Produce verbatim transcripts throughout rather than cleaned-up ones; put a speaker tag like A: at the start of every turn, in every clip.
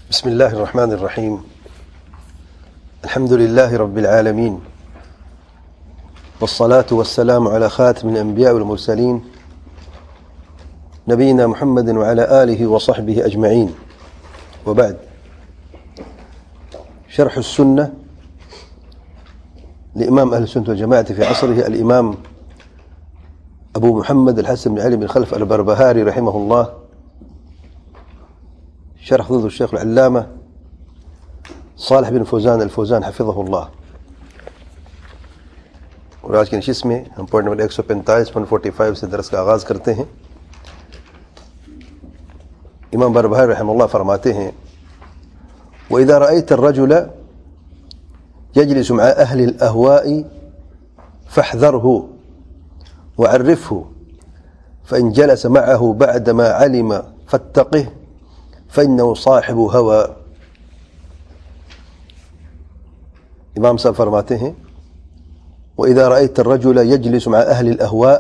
A: بسم الله الرحمن الرحيم. الحمد لله رب العالمين، والصلاة والسلام على خاتم الأنبياء والمرسلين نبينا محمد وعلى آله وصحبه أجمعين، وبعد. شرح السنة لإمام أهل السنة والجماعة في عصره الإمام أبو محمد الحسن بن علي بن خلف البربهاري رحمه الله، شرح ضد الشيخ العلامة صالح بن فوزان الفوزان حفظه الله. اور آج کی نشست میں ہم پوائنٹ نمبر ایک سو پینتالیس پوائنٹ فورٹی فائیو سے درس کا آغاز کرتے ہیں. امام بربہاری رحمہ اللہ فرماتے ہیں: وَإِذَا رَأَيْتَ الرَّجُلَ يَجْلِسُ مَعَ أَهْلِ الْأَهْوَاءِ فَاحْذَرْهُ وَعَرِّفْهُ فَإِنْ جَلَسَ مَعَهُ بَعْدَمَا عَلِمَ فَاتَّقِهُ فَإِنَّهُ صَاحِبُ هَوَى. امام صاحب فرماتے ہیں: وَإِذَا رَأَيْتَ الرَّجُلَ يَجْلِسُ مَعَ أَهْلِ الْأَهْوَاءِ،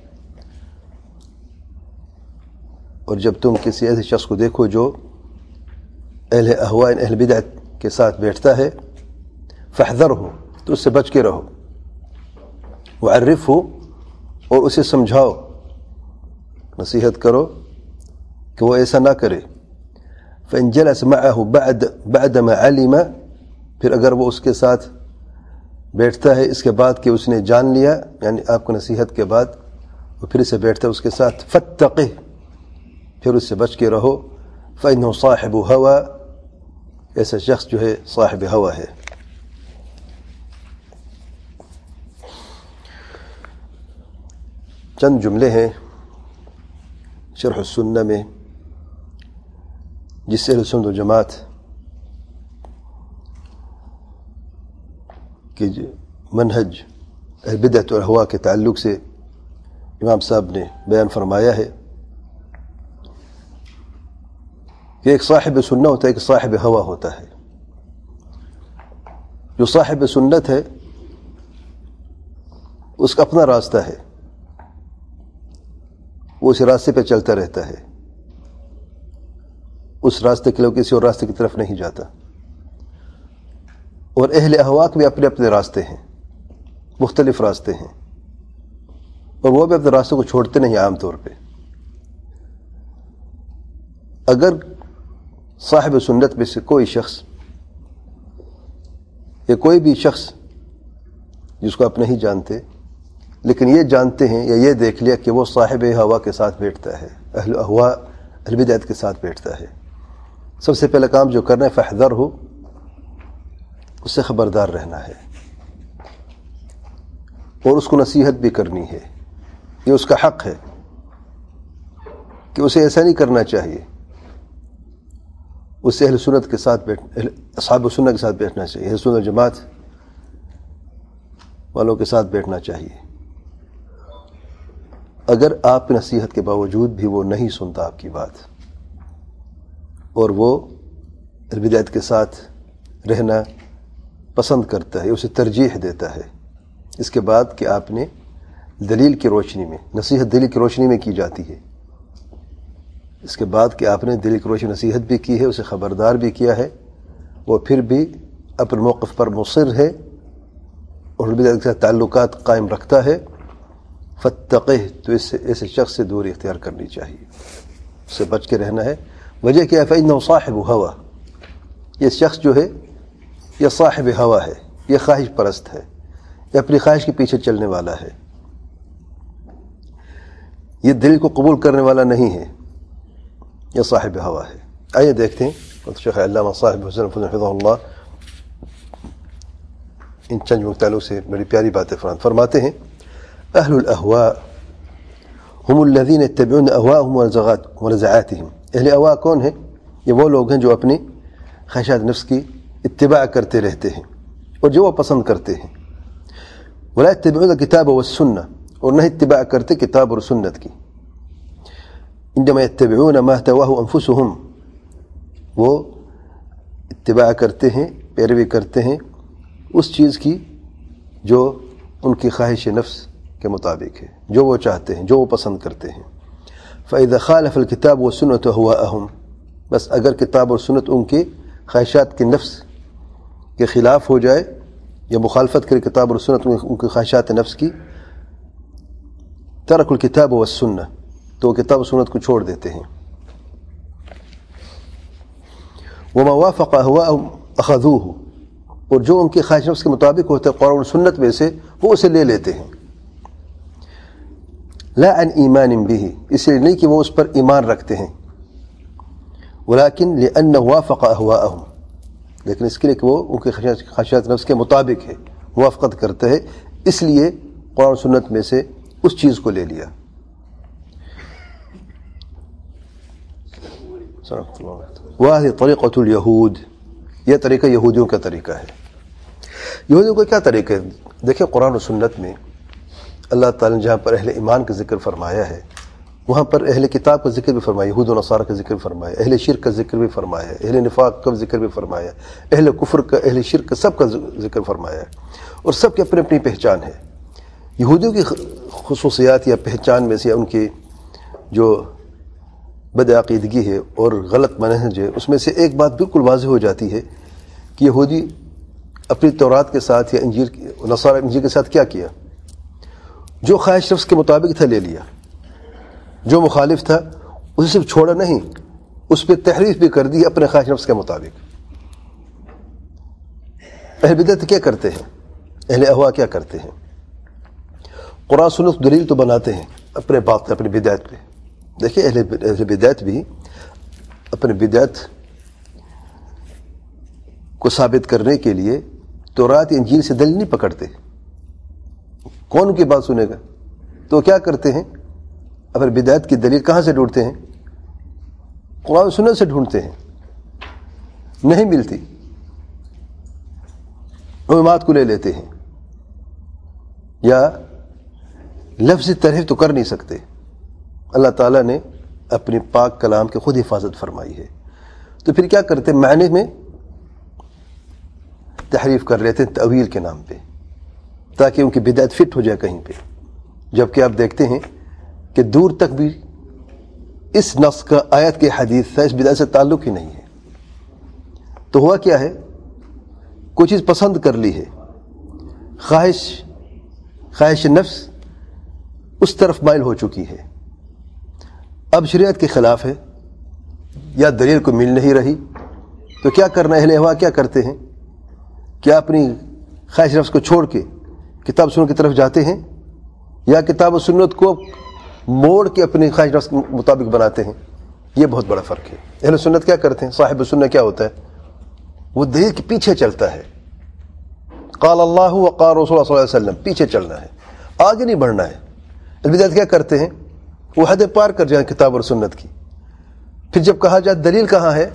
A: اور جب تم کسی ایسے شخص کو دیکھو جو اہل اہواء اہل بدعت کے ساتھ بیٹھتا ہے، فَاحْذَرْهُ، تو اس سے بچ کے رہو، وَعَرِّفْهُ، اور اسے سمجھاؤ، نصیحت کرو کہ وہ ایسا نہ کرے. فَإِنْ جَلَسَ مَعَهُ بَعْدَ بَعْدَمَا عَلِمَ، پھر اگر وہ اس کے ساتھ بیٹھتا ہے اس کے بعد کہ اس نے جان لیا، یعنی آپ کو نصیحت کے بعد وہ پھر سے بیٹھتا ہے اس کے ساتھ، فَاتَّقِهُ، پھر اس سے بچ کے رہو. فَإِنَّهُ صَاحِبُ هَوَى، ایسا شخص جو ہے صاحب ہوا ہے. چند جملے ہیں شرح السنہ میں جس سے اہل سنت و جماعت کی منہج اہل بدعت اور اہواء کے تعلق سے امام صاحب نے بیان فرمایا ہے کہ ایک صاحب سنت ہوتا ہے، ایک صاحب ہوا ہوتا ہے. جو صاحب سنت ہے اس کا اپنا راستہ ہے، وہ اس راستے پہ چلتا رہتا ہے، اس راستے کے لیے کسی اور راستے کی طرف نہیں جاتا. اور اہل اہواء کے بھی اپنے اپنے راستے ہیں، مختلف راستے ہیں، اور وہ بھی اپنے راستوں کو چھوڑتے نہیں عام طور پہ. اگر صاحب سنت میں سے کوئی شخص یا کوئی بھی شخص جس کو آپ نہیں جانتے لیکن یہ جانتے ہیں یا یہ دیکھ لیا کہ وہ صاحب ہوا کے ساتھ بیٹھتا ہے، اہل اہواء اہل بدعت کے ساتھ بیٹھتا ہے، سب سے پہلا کام جو کرنا ہے فاحذر ہو، اس سے خبردار رہنا ہے اور اس کو نصیحت بھی کرنی ہے. یہ اس کا حق ہے کہ اسے ایسا نہیں کرنا چاہیے، اس سے اہل سنت کے ساتھ بیٹھ اصحاب سنت کے ساتھ بیٹھنا چاہیے، اہل سنت جماعت والوں کے ساتھ بیٹھنا چاہیے. اگر آپ کی نصیحت کے باوجود بھی وہ نہیں سنتا آپ کی بات اور وہ اہل بدعت کے ساتھ رہنا پسند کرتا ہے، اسے ترجیح دیتا ہے، اس کے بعد کہ آپ نے دلیل کی روشنی میں نصیحت دلیل کی روشنی میں کی جاتی ہے، اس کے بعد کہ آپ نے دلیل کی روشنی نصیحت بھی کی ہے، اسے خبردار بھی کیا ہے، وہ پھر بھی اپنے موقف پر مصر ہے اور بدعت کے ساتھ تعلقات قائم رکھتا ہے، فَاتَّقِهُ، تو اس سے ایسے شخص سے دوری اختیار کرنی چاہیے، اس سے بچ کے رہنا ہے. وجہ کیا ہے؟ فَإِنَّهُ صَاحِبُ هَوَى، یہ شخص جو ہے یہ صاحب ہوا ہے، یہ خواہش پرست ہے، یہ اپنی خواہش کے پیچھے چلنے والا ہے، یہ دل کو قبول کرنے والا نہیں ہے، یہ صاحب ہوا ہے. آئیے دیکھتے ہیں شیخ علامہ صاحب حسن حفظہ اللہ ان چند تعلق سے بڑی پیاری باتیں فرماتے ہیں: اہل الاہواء هم الذين يتبعون اهواءهم ونزعاتهم. اہل اہواء کون ہیں؟ یہ وہ لوگ ہیں جو اپنی خواہشات نفس کی اتباع کرتے رہتے ہیں اور جو وہ پسند کرتے ہیں. ولا يتبعون الكتاب والسنة، اور نہ اتباع کرتے کتاب اور سنت کی. عندما يتبعون ما تواه انفسهم، وہ اتباع کرتے ہیں، پیروی کرتے ہیں اس چیز کی جو ان کی خواہش نفس کے مطابق ہے، جو وہ چاہتے ہیں، جو وہ پسند کرتے ہیں. فَإِذَا خَالَفَ الْكِتَابُ وَالسُّنَّةُ أَهْوَاءَهُمْ، بس اگر کتاب اور سنت ان کے خواہشات کے نفس کے خلاف ہو جائے یا مخالفت کرے کتاب اور سنت ان کے خواہشات نفس کی، ترک الکتاب والسنہ، تو کتاب و سنت کو چھوڑ دیتے ہیں. وما وافق اهواءهم اخذوه، اور جو ان کے خواہش نفس کے مطابق ہوتا ہے قرآن و سنت میں سے وہ اسے لے لیتے ہیں. لا عن ایمان به، اس لیے نہیں کہ وہ اس پر ایمان رکھتے ہیں، ولكن لأنه وافق اهواءهم، لیکن اس کے لیے کہ وہ ان کے خواہشات نفس کے مطابق ہے، موافقت کرتا ہے، اس لیے قرآن و سنت میں سے اس چیز کو لے لیا. وَهَذِهِ طَرِيقَةُ الْيَهُودِ، یہ طریقہ یہودیوں کا طریقہ ہے. یہودیوں کا کیا طریقہ ہے؟ دیکھیں قرآن و سنت میں اللہ تعالیٰ نے جہاں پر اہل ایمان کا ذکر فرمایا ہے وہاں پر اہل کتاب کا ذکر بھی فرمایا، یہود و نصارہ کا ذکر بھی فرمایا، اہل شرک کا ذکر بھی فرمایا ہے، اہل نفاق کا ذکر بھی فرمایا، اہل کفر کا، اہل شرک کا، سب کا ذکر فرمایا ہے، اور سب کی اپنی اپنی پہچان ہے. یہودیوں کی خصوصیات یا پہچان میں سے ان کی جو بد عقیدگی ہے اور غلط منہج ہے، اس میں سے ایک بات بالکل واضح ہو جاتی ہے کہ یہودی اپنی تورات کے ساتھ یا انجیل نصارہ انجیل کے ساتھ کیا کیا؟ جو خواہش نفس کے مطابق تھا لے لیا، جو مخالف تھا اسے صرف چھوڑا نہیں، اس پہ تحریف بھی کر دی اپنے خواہش نفس کے مطابق. اہل بدعت کیا کرتے ہیں؟ اہل اہوا کیا کرتے ہیں؟ قرآن سنت دلیل تو بناتے ہیں اپنے بات اپنی بدعت پہ. دیکھیں اہل اہل بدعت بھی اپنے بدعت کو ثابت کرنے کے لیے تورات انجیل سے دلیل نہیں پکڑتے. کون ان کی بات سنے گا؟ تو کیا کرتے ہیں؟ اپنے بدعت کی دلیل کہاں سے ڈھونڈتے ہیں؟ قرآن و سنت سے ڈھونڈتے ہیں. نہیں ملتی، علمات کو لے لیتے ہیں، یا لفظ تحریف تو کر نہیں سکتے. اللہ تعالیٰ نے اپنی پاک کلام کی خود حفاظت فرمائی ہے، تو پھر کیا کرتے؟ معنی میں تحریف کر لیتے ہیں تأویل کے نام پہ، تاکہ ان کی بدعت فٹ ہو جائے کہیں پہ. جبکہ آپ دیکھتے ہیں کہ دور تک بھی اس نص کا آیت کے حدیث سے اس بدعت سے تعلق ہی نہیں ہے. تو ہوا کیا ہے؟ کوئی چیز پسند کر لی ہے، خواہش خواہش نفس اس طرف مائل ہو چکی ہے، اب شریعت کے خلاف ہے یا دلیل کو مل نہیں رہی، تو کیا کرنا؟ اہل اہوا کیا کرتے ہیں؟ کیا اپنی خواہش نفس کو چھوڑ کے کتاب سنت کی طرف جاتے ہیں، یا کتاب و سنت کو موڑ کے اپنی خواہش نفس کے مطابق بناتے ہیں؟ یہ بہت بڑا فرق ہے. اہل سنت کیا کرتے ہیں؟ صاحب سنت کیا ہوتا ہے؟ وہ دلیل کے پیچھے چلتا ہے. قال اللہ وقال رسول اللہ صلی اللہ علیہ وسلم، پیچھے چلنا ہے، آگے نہیں بڑھنا ہے. بدعت کیا کرتے ہیں؟ وہ حد پار کر جائیں کتاب اور سنت کی. پھر جب کہا جائے دلیل کہاں ہے،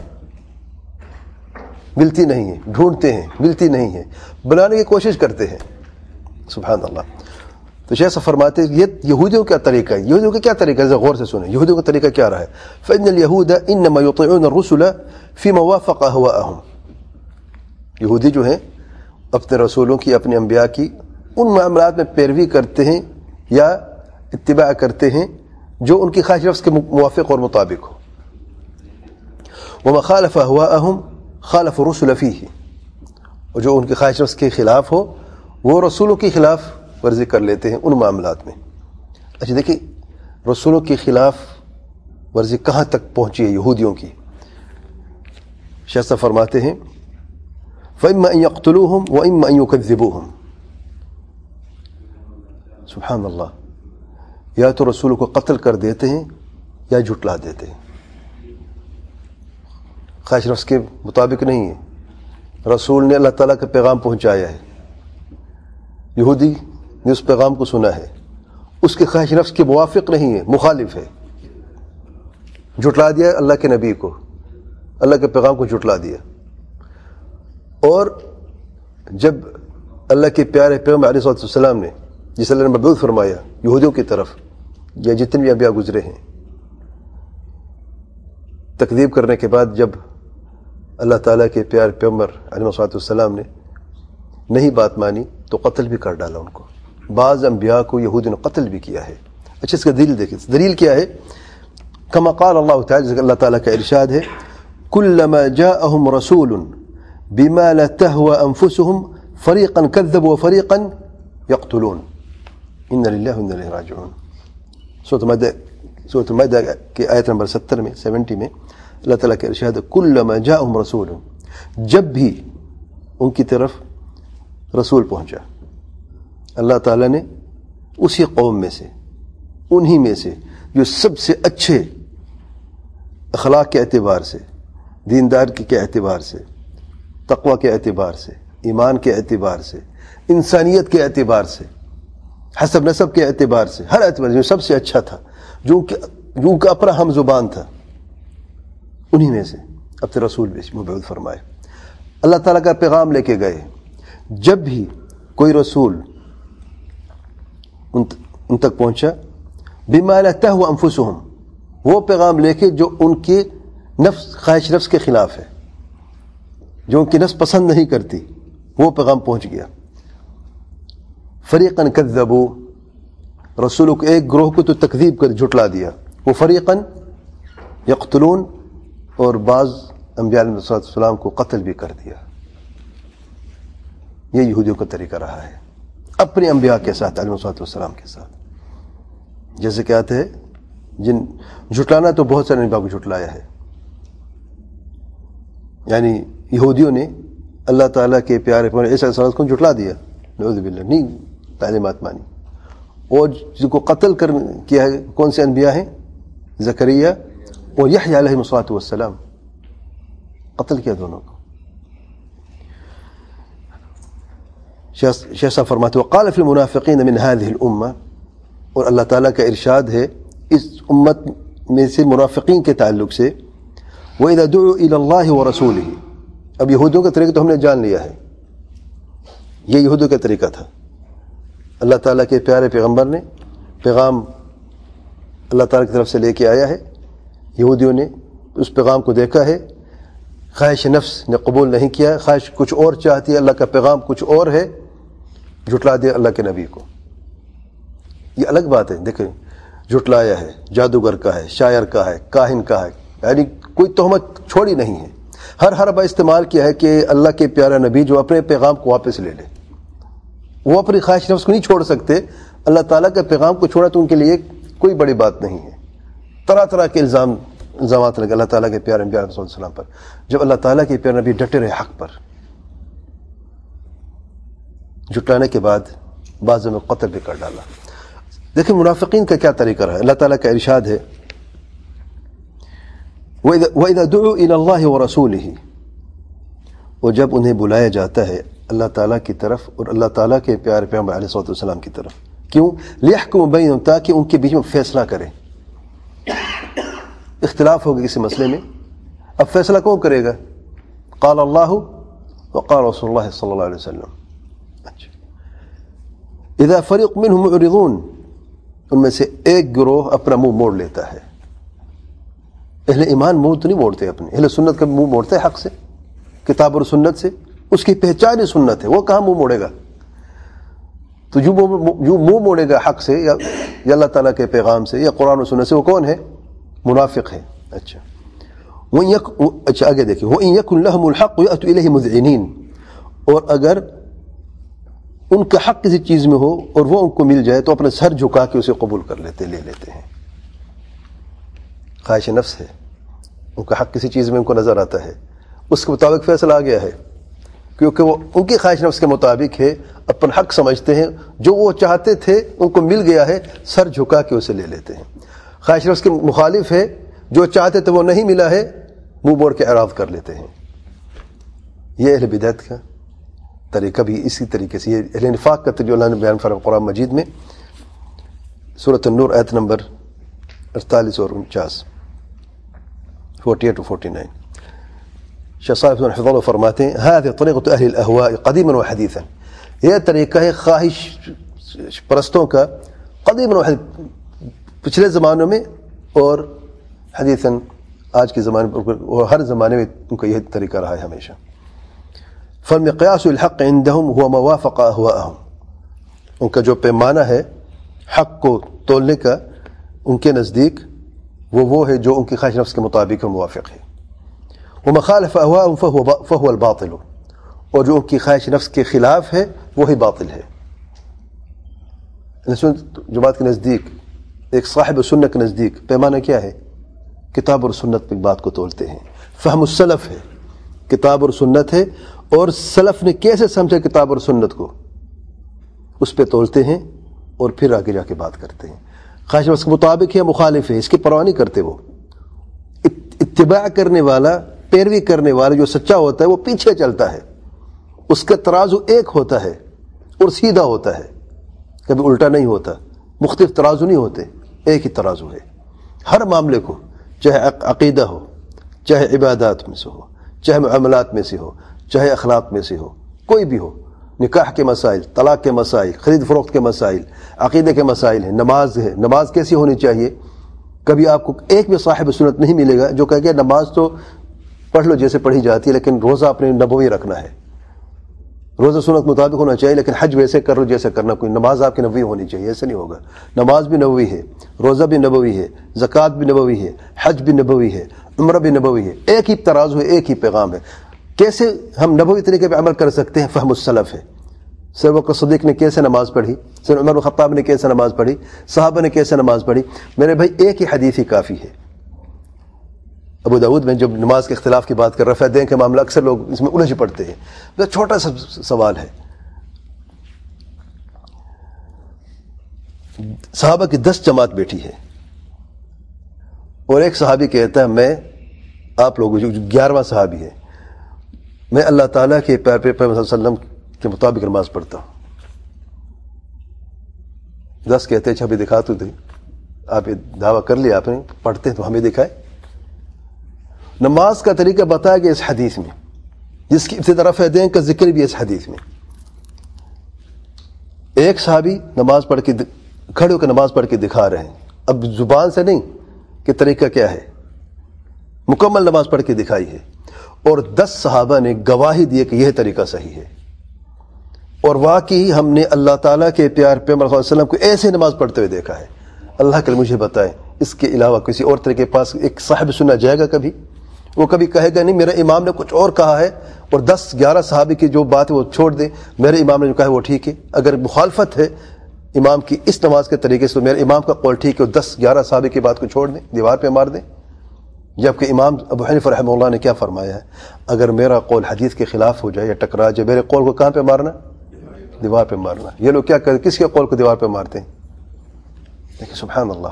A: ملتی نہیں ہے، ڈھونڈتے ہیں، ملتی نہیں ہے، بنانے کی کوشش کرتے ہیں. سبحان اللہ. تو شیخ فرماتے ہیں یہ یہودیوں کا طریقہ ہے. یہودیوں کا کیا طریقہ ہے؟ غور سے سنیں یہودیوں کا طریقہ کیا رہا ہے. فإن اليهود انما يطيعون الرسل فيما وافق اهواءهم. یہودی جو ہیں اپنے رسولوں کی، اپنے انبیاء کی ان معاملات میں پیروی کرتے ہیں یا اتباع کرتے ہیں جو ان کی خواہش نفس کے موافق اور مطابق ہو. وما خالف اهواءهم خالف الرسل فيه، اور جو ان کی خواہش نفس کے خلاف ہو وہ رسولوں کی خلاف ورزی کر لیتے ہیں ان معاملات میں. اچھا دیکھیں رسولوں کی خلاف ورزی کہاں تک پہنچی ہے یہودیوں کی. شیخ صاحب فرماتے ہیں فَإِمَّا أَن يَقْتُلُوهُمْ وَإِمَّا أَن يُكَذِّبُوهُمْ. سبحان اللہ. یا تو رسولوں کو قتل کر دیتے ہیں یا جھٹلا دیتے ہیں. خواہش نفس کے مطابق نہیں ہے، رسول نے اللہ تعالیٰ کا پیغام پہنچایا ہے، یہودی نے اس پیغام کو سنا ہے، اس کے خواہش نفس کے موافق نہیں ہے، مخالف ہے، جھٹلا دیا اللہ کے نبی کو، اللہ کے پیغام کو جھٹلا دیا. اور جب اللہ کے پیارے پیغمبر علیہ الصلوۃ والسلام نے جس اللہ نے مبعوث فرمایا یہودیوں کی طرف یا جتنے بھی انبیاء گزرے ہیں، تکذیب کرنے کے بعد جب اللہ تعالیٰ کے پیارے پیغمبر علیہ الصلوۃ والسلام نے نہیں بات مانی تو قتل بھی کر ڈالا ان کو. بعض انبیاء کو یہودی نے قتل بھی کیا ہے. اچھا اس کا دلیل دیکھیں، دلیل کیا ہے؟ کما قال اللہ تعالیٰ، اللہ تعالیٰ کا ارشاد ہے كلما جاءهم رسول بما لا تهوى أنفسهم فريقا كذبوا وفريقا يقتلون إن لله وإنا إليه راجعون. سورة المائدة سورة المائدة کی آیت نمبر ستر میں سیونٹی میں اللہ تعالیٰ کا ارشاد ہے كلما جاءهم رسول، جب بھی ان کی طرف رسول پہنچا، اللہ تعالیٰ نے اسی قوم میں سے، انہی میں سے جو سب سے اچھے اخلاق کے اعتبار سے، دیندار کے اعتبار سے، تقوی کے اعتبار سے، ایمان کے اعتبار سے، انسانیت کے اعتبار سے، حسب نسب کے اعتبار سے، ہر اعتبار سے جو سب سے اچھا تھا، جو ان کا اپنا ہم زبان تھا، انہی میں سے اپنے رسول مبعوث فرمائے، اللہ تعالیٰ کا پیغام لے کے گئے. جب بھی کوئی رسول ان تک پہنچا، بما لا تهوى انفسهم، وہ پیغام لے کے جو ان کے نفس، خواہش نفس کے خلاف ہے، جو ان کی نفس پسند نہیں کرتی، وہ پیغام پہنچ گیا. فریقاً کذبوا، رسولوں کو ایک گروہ کو تو تکذیب کر جھٹلا دیا، وہ فریقاً یقتلون، اور بعض انبیاء علیہ السلام کو قتل بھی کر دیا. یہ یہودیوں کا طریقہ رہا ہے اپنے انبیاء کے ساتھ علیہ السلام کے ساتھ. جیسے کہتے ہیں جن جھٹلانا تو بہت سارے انبیاء کو جھٹلایا ہے، یعنی یہودیوں نے اللہ تعالیٰ کے پیارے پیغمبر عیسیٰ علیہ السلام کو جھٹلا دیا، نعوذ باللہ، نہیں تعلیمات مانی. اور جن کو قتل کر کیا ہے کون سے انبیاء ہیں؟ زکریا اور یحییٰ علیہ السلام، قتل کیا دونوں کو. شیخ صاحب فرماتے وقال فی المنافقین من هذه الامہ، اور اللہ تعالیٰ کا ارشاد ہے اس امت میں سے منافقین کے تعلق سے، وَإِذَا دُعُوا إِلَى اللَّهِ وَرَسُولِهِ. اب یہودیوں کا طریقہ تو ہم نے جان لیا ہے، یہ یہودیوں کا طریقہ تھا. اللہ تعالیٰ کے پیارے پیغمبر نے پیغام اللہ تعالیٰ کی طرف سے لے کے آیا ہے، یہودیوں نے اس پیغام کو دیکھا ہے، خواہش نفس نے قبول نہیں کیا، خواہش کچھ اور چاہتی ہے، اللہ کا پیغام کچھ اور ہے، جھٹلا دیا اللہ کے نبی کو. یہ الگ بات ہے، دیکھیں جھٹلایا ہے، جادوگر کا ہے، شاعر کا ہے، کاہن کا ہے، یعنی کوئی تہمت چھوڑی نہیں ہے. ہر حربہ استعمال کیا ہے کہ اللہ کے پیارا نبی جو اپنے پیغام کو واپس لے لے، وہ اپنی خواہش نفس کو نہیں چھوڑ سکتے. اللہ تعالیٰ کے پیغام کو چھوڑا تو ان کے لیے کوئی بڑی بات نہیں ہے. طرح طرح کے الزام الزامات لگے اللہ تعالیٰ کے پیارے نبی علیہ السلام پر. جب اللہ تعالیٰ کے پیارے نبی ڈٹے رہے حق پر، جھٹلانے کے بعد بعض میں قتل بھی کر ڈالا. دیکھیں منافقین کا کیا طریقہ رہا ہے. اللہ تعالیٰ کا ارشاد ہے وَإِذَا دُعُوا إِلَى اللَّهِ وَرَسُولِهِ، اور جب انہیں بلایا جاتا ہے اللہ تعالیٰ کی طرف اور اللہ تعالیٰ کے پیارے پیغمبر علیہ السلام کی طرف. کیوں؟ لِيَحْكُمُ بَيْنَهُمْ، تاکہ ان کے بیچ میں فیصلہ کرے. اختلاف ہوگا کسی مسئلے میں، اب فیصلہ کون کرے گا؟ قال اللہ وقال رسول اللہ صلی اللہ علیہ وسلم. اچھا، اذا فریق منهم معرضون، ان میں سے ایک گروہ اپنا منہ موڑ لیتا ہے. اہل ایمان منہ تو نہیں موڑتے اپنے، اہل سنت کا منہ موڑتا ہے حق سے، کتاب اور سنت سے، اس کی پہچان ہی سنت ہے، وہ کہاں منہ موڑے گا؟ تو جو جو منہ موڑے گا حق سے یا اللہ تعالیٰ کے پیغام سے یا قرآن و سنت سے، وہ کون ہے؟ منافق ہے. اچھا اچھا آگے دیکھیں وَإِن يَكُنْ لَهُمُ الْحَقُّ يَأْتُوا إِلَيْهِ مُذْعِنِينَ، اور اگر ان کا حق کسی چیز میں ہو اور وہ ان کو مل جائے تو اپنے سر جھکا کے اسے قبول کر لیتے، لے لیتے ہیں. خواہش نفس ہے، ان کا حق کسی چیز میں ان کو نظر آتا ہے، اس کے مطابق فیصلہ آ گیا ہے، کیونکہ وہ ان کی خواہش نفس کے مطابق ہے، اپن حق سمجھتے ہیں، جو وہ چاہتے تھے ان کو مل گیا ہے، سر جھکا کے اسے لے لیتے ہیں. خواہش نفس کے مخالف ہے، جو چاہتے تھے وہ نہیں ملا ہے، منہ موڑ کے اعراض کر لیتے ہیں. یہ اہل بدعت کا طریقہ بھی اسی طریقے سے، یہ اہل نفاق کا طریقہ اللہ نے بیان فرمایا قرآن مجید میں، سورۃ النور آیت نمبر اڑتالیس اور انچاس، forty eight two forty nine. شیخ صالح بن حفظہ فرماتے ہیں هذه طریقۃ اہل الاہواء قدیما وحدیثا، یہ طریقہ ہے خواہش پرستوں کا قدیما وحدیثا، پچھلے زمانوں میں اور حدیثاً آج کے زمانے میں، اور ہر زمانے میں ان کا یہ طریقہ رہا ہے ہمیشہ. فالمقیاس الحق عندهم هو ما وافق اهواءهم، ان کا جو پیمانہ ہے حق کو تولنے کا ان کے نزدیک وہ وہ ہے جو ان کی خواہش نفس کے مطابق موافق ہے. ومخالف اهواءهم فهو فهو الباطل، اور جو ان کی خواہش نفس کے خلاف ہے وہی باطل ہے. جماعت کے نزدیک، ایک صاحب سنت کے نزدیک پیمانہ کیا ہے؟ کتاب اور سنت پہ بات کو تولتے ہیں. فہم السلف ہے، کتاب اور سنت ہے، اور سلف نے کیسے سمجھا کتاب اور سنت کو اس پہ تولتے ہیں اور پھر آگے جا کے بات کرتے ہیں. خواہش نفس کے مطابق ہے مخالف ہے، اس کی پرواہ نہیں کرتے. وہ اتباع کرنے والا، پیروی کرنے والا جو سچا ہوتا ہے وہ پیچھے چلتا ہے، اس کا ترازو ایک ہوتا ہے اور سیدھا ہوتا ہے، کبھی الٹا نہیں ہوتا. مختلف ترازو نہیں ہوتے، ایک ہی ترازو ہے. ہر معاملے کو، چاہے عقیدہ ہو، چاہے عبادات میں سے ہو، چاہے معاملات میں سے ہو، چاہے اخلاق میں سے ہو، کوئی بھی ہو، نکاح کے مسائل، طلاق کے مسائل، خرید فروخت کے مسائل، عقیدے کے مسائل ہیں. نماز ہے، نماز کیسی ہونی چاہیے؟ کبھی آپ کو ایک بھی صاحب سنت نہیں ملے گا جو کہے کہ نماز تو پڑھ لو جیسے پڑھی جاتی ہے، لیکن روزہ اپنے نبوی رکھنا ہے، روزہ سنت مطابق ہونا چاہیے، لیکن حج ویسے کر لو جیسے کرنا. کوئی نماز آپ کی نبوی ہونی چاہیے، ایسے نہیں ہوگا. نماز بھی نبوی ہے، روزہ بھی نبوی ہے، زکوٰۃ بھی نبوی ہے، حج بھی نبوی ہے، عمرہ بھی نبوی ہے. ایک ہی ترازو ہے، ایک ہی پیغام ہے. کیسے ہم نبوی طریقے پہ عمل کر سکتے ہیں؟ فہم السلف ہے. سر بکر صدیق نے کیسے نماز پڑھی، سر عمر الخطاب نے کیسے نماز پڑھی، صحابہ نے کیسے نماز پڑھی. میرے بھائی ایک ہی حدیث ہی کافی ہے. ابو داؤد میں جب نماز کے اختلاف کی بات کر رفع دین کے معاملہ اکثر لوگ اس میں الجھ پڑتے ہیں. تو چھوٹا سا سوال ہے. صحابہ کی دس جماعت بیٹھی ہے اور ایک صحابی کہتا ہے میں آپ لوگوں جو گیارہواں صحابی ہے، میں اللہ تعالیٰ کے پیار پہ صلی اللہ علیہ وسلم کے مطابق نماز پڑھتا ہوں. دس کہتے ہیں اچھا بھی دکھا تو دے، آپ دعویٰ کر لیا آپ نے، پڑھتے ہیں تو ہمیں دکھائے. نماز کا طریقہ بتایا گیا اس حدیث میں، جس کی ابتدا رفع دین کا ذکر بھی اس حدیث میں. ایک صحابی نماز پڑھ کے کھڑے ہو کے نماز پڑھ کے دکھا رہے ہیں. اب زبان سے نہیں کہ طریقہ کیا ہے، مکمل نماز پڑھ کے دکھائی ہے. اور دس صحابہ نے گواہی دی کہ یہ طریقہ صحیح ہے. اور واقعی ہم نے اللہ تعالیٰ کے پیار پیغمبر صلی اللہ علیہ وسلم کو ایسے نماز پڑھتے ہوئے دیکھا ہے. اللہ کے لیے مجھے بتائیں اس کے علاوہ کسی اور طریقے کے پاس ایک صاحب سننا جائے گا کبھی؟ وہ کبھی کہے گا نہیں میرا امام نے کچھ اور کہا ہے اور دس گیارہ صحابی کی جو بات ہے وہ چھوڑ دیں، میرے امام نے جو کہا ہے وہ ٹھیک ہے. اگر مخالفت ہے امام کی اس نماز کے طریقے سے تو میرے امام کا قول ٹھیک ہے، اور دس گیارہ صحابی کی بات کو چھوڑ دیں، دیوار پہ مار دیں. جبکہ امام ابو حنیفہ رحمہ اللہ نے کیا فرمایا ہے؟ اگر میرا قول حدیث کے خلاف ہو جائے یا ٹکرا جائے، میرے قول کو کہاں پہ مارنا؟ دیوار پہ مارنا. یہ لوگ کیا کرتے، کس کے قول کو دیوار پہ مارتے ہیں؟ دیکھیں سبحان اللہ.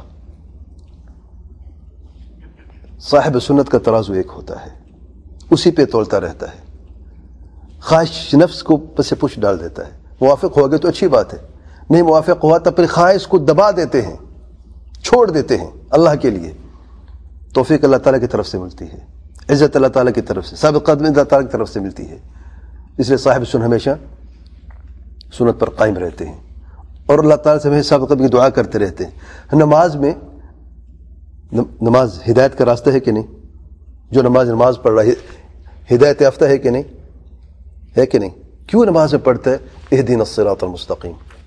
A: صاحب سنت کا ترازو ایک ہوتا ہے، اسی پہ تولتا رہتا ہے. خواہش نفس کو پس پش ڈال دیتا ہے. موافق ہو گئے تو اچھی بات ہے، نہیں موافق ہوا تو پھر خواہش کو دبا دیتے ہیں، چھوڑ دیتے ہیں اللہ کے لیے. توفیق اللہ تعالیٰ کی طرف سے ملتی ہے، عزت اللہ تعالیٰ کی طرف سے، سابق قدمی اللہ تعالیٰ کی طرف سے ملتی ہے. اس لیے صاحب سن ہمیشہ سنت پر قائم رہتے ہیں اور اللہ تعالیٰ سے ہمیشہ سابق قدمی کی دعا کرتے رہتے ہیں. نماز میں نماز ہدایت کا راستہ ہے کہ نہیں؟ جو نماز نماز پڑھ رہا ہے ہدایت یافتہ ہے کہ نہیں؟ ہے کہ نہیں؟ کیوں نماز میں پڑھتا ہے اہدنا الصراط المستقیم؟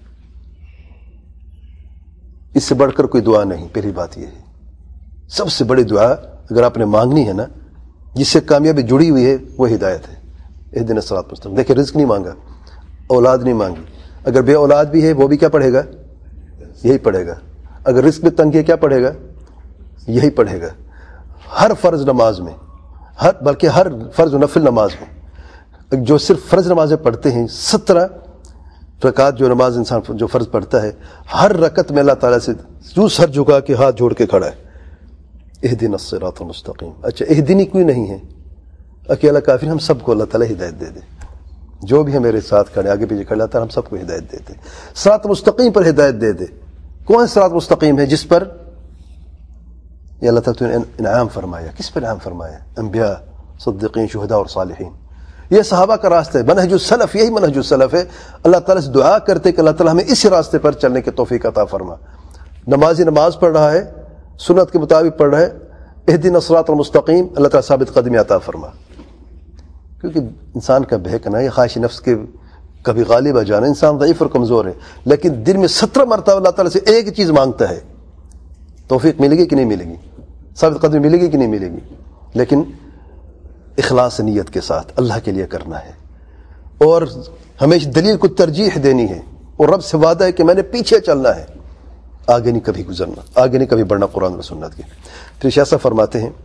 A: اس سے بڑھ کر کوئی دعا نہیں. پہلی بات یہ ہے سب سے بڑی دعا اگر آپ نے مانگنی ہے نا، جس سے کامیابی جڑی ہوئی ہے، وہ ہدایت ہے. اہدنا الصراط المستقیم. دیکھیں رزق نہیں مانگا، اولاد نہیں مانگی. اگر بے اولاد بھی ہے وہ بھی کیا پڑھے گا؟ یہی پڑھے گا. اگر رزق میں تنگ ہے کیا پڑھے گا؟ یہی پڑھے گا. ہر فرض نماز میں، ہر بلکہ ہر فرض و نفل نماز میں، جو صرف فرض نمازیں پڑھتے ہیں، سترہ رکعت جو نماز انسان جو فرض پڑھتا ہے، ہر رکعت میں اللہ تعالیٰ سے جو سر جھکا کے ہاتھ جوڑ کے کھڑا ہے اہدنا الصراط المستقیم. اچھا اہدنی کیوں نہیں ہے؟ اکیلا کافی. ہم سب کو اللہ تعالیٰ ہدایت دے دے. جو بھی ہے میرے ساتھ کھڑے آگے پیچھے کھڑے اللہ ہم سب کو ہدایت دے دے. صراط مستقیم پر ہدایت دے دے. کون صراط مستقیم ہے؟ جس پر یہ اللہ تعالیٰ نے انعام فرمایا. کس پر انعام فرمایا؟ انبیاء، صدیقین، شہداء اور صالحین. یہ صحابہ کا راستہ ہے، منہج السلف. یہی منہج السلف ہے. اللہ تعالیٰ سے دعا کرتے کہ اللہ تعالیٰ ہمیں اس راستے پر چلنے کی توفیق عطا فرما. نمازی نماز پڑھ رہا ہے، سنت کے مطابق پڑھ رہا ہے، اہدنا الصراط المستقیم، اللہ تعالیٰ ثابت قدمی عطا فرما. کیونکہ انسان کا بہکنا یا خواہش نفس کے کبھی غالب آ جانا، انسان ضعیف اور کمزور ہے، لیکن دن میں سترہ مرتبہ اللہ تعالیٰ سے ایک چیز مانگتا ہے. توفیق ملے گی کہ نہیں ملے گی؟ ثابت قدمی ملے گی کہ نہیں ملے گی؟ لیکن اخلاص نیت کے ساتھ اللہ کے لیے کرنا ہے، اور ہمیشہ دلیل کو ترجیح دینی ہے، اور رب سے وعدہ ہے کہ میں نے پیچھے چلنا ہے، آگے نہیں کبھی گزرنا، آگے نہیں کبھی بڑھنا قرآن و سنت کے۔ پھر شاہ صاحب فرماتے ہیں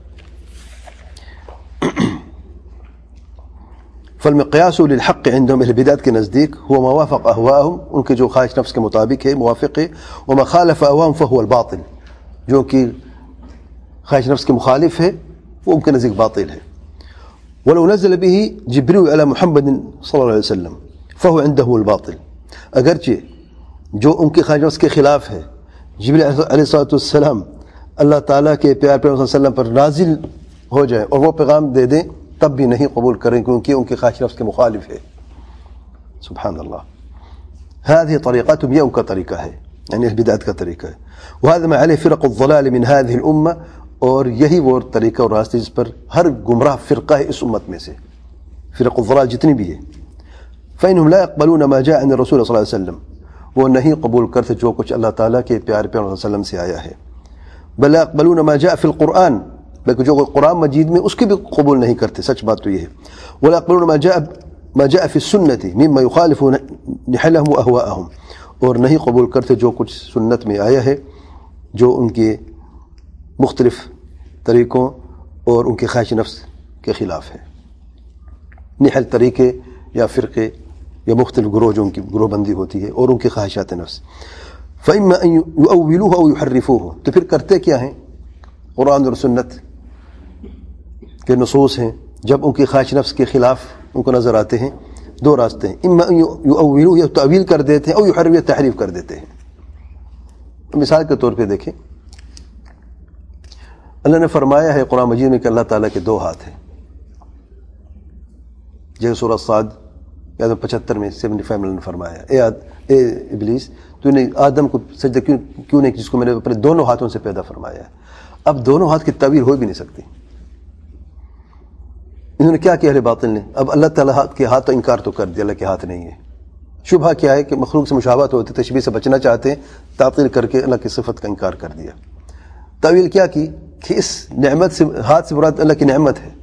A: فالمقیاس للحق عندهم، اہل بدعت کے نزدیک، هو ما وافق اهواءهم، ان کے جو خواہش نفس کے مطابق ہے، موافق ہے، وما خالف اهواءهم فهو الباطل، جو کہ خواہش نفس کے مخالف ہے وہ ان کے نزدیک باطل ہے۔ ولو نزل به جبریل علی محمد صلی اللہ علیہ وسلم فهو عنده الباطل، اگرچہ جو ان کی خواہش نفس کے خلاف ہے جبریل علیہ الصلوۃ والسلام اللہ تعالیٰ کے پیار پیغمبر صلی اللہ علیہ وسلم پر نازل ہو جائے اور وہ پیغام دے دیں، تب بھی نہیں قبول کریں کیونکہ ان کی خواہش نفس کے مخالف ہے۔ سبحان اللہ، هذه طریقتهم، یہ ان کا طریقہ ہے، یعنی بدعت کا طریقہ ہے۔ وهذا ما عليه فرق الضلال من هذه الامه، اور یہی وہ طریقہ اور راستے جس پر ہر گمراہ فرقہ ہے اس امت میں سے، فرق الضلال جتنی بھی ہے۔ فإنهم لا يقبلون ما جاء عن الرسول صلی اللہ علیہ وسلم، وہ نہیں قبول کرتے جو کچھ اللہ تعالیٰ کے پیارے پیغمبر صلی اللہ علیہ وسلم سے آیا ہے۔ بل لا يقبلون ما جاء في القرآن، بلکہ جو قرآن مجید میں اس کی بھی قبول نہیں کرتے، سچ بات تو یہ ہے۔ ولا يقبلون ما جاء ما جاء في السنة مما يخالف نحلهم واهواءهم، اور نہیں قبول کرتے جو کچھ سنت میں آیا ہے جو ان کے مختلف طریقوں اور ان کی خواہش نفس کے خلاف ہے۔ نحل طریقے یا فرقے یا مختلف گروہ جو ان کی گروہ بندی ہوتی ہے اور ان کی خواہشات نفس۔ فإما أن يؤولوه أو يحرفوه، تو پھر کرتے کیا ہیں؟ قرآن اور سنت کے نصوص ہیں، جب ان کی خواہش نفس کے خلاف ان کو نظر آتے ہیں، دو راستے ہیں، اما ان يؤولوه، یا تعویل کر دیتے ہیں، او يحرف، یا تحریف کر دیتے ہیں۔ مثال کے طور پہ دیکھیں، اللہ نے فرمایا ہے قرآن مجید میں کہ اللہ تعالیٰ کے دو ہاتھ ہیں، جیسے سورہ صاد یاد پچہتر میں سیونٹی فائیو میں نے فرمایا، اے آد اے ابلیس، تو نے آدم کو سجدہ کیوں کیوں نہیں، جس کو میں نے اپنے دونوں ہاتھوں سے پیدا فرمایا ہے۔ اب دونوں ہاتھ کی تعبیر ہو بھی نہیں سکتی۔ انہوں نے کیا کیا اہل باطل نے؟ اب اللہ تعالیٰ کے ہاتھ تو انکار تو کر دیا، اللہ کے ہاتھ نہیں ہے۔ شبہ کیا ہے کہ مخلوق سے مشابہت ہوتی، تشبیہ سے بچنا چاہتے ہیں، تعطیل کر کے اللہ کی صفت کا انکار کر دیا۔ تعویل کیا کی کہ اس نعمت سے، ہاتھ سے مراد اللہ کی نعمت ہے،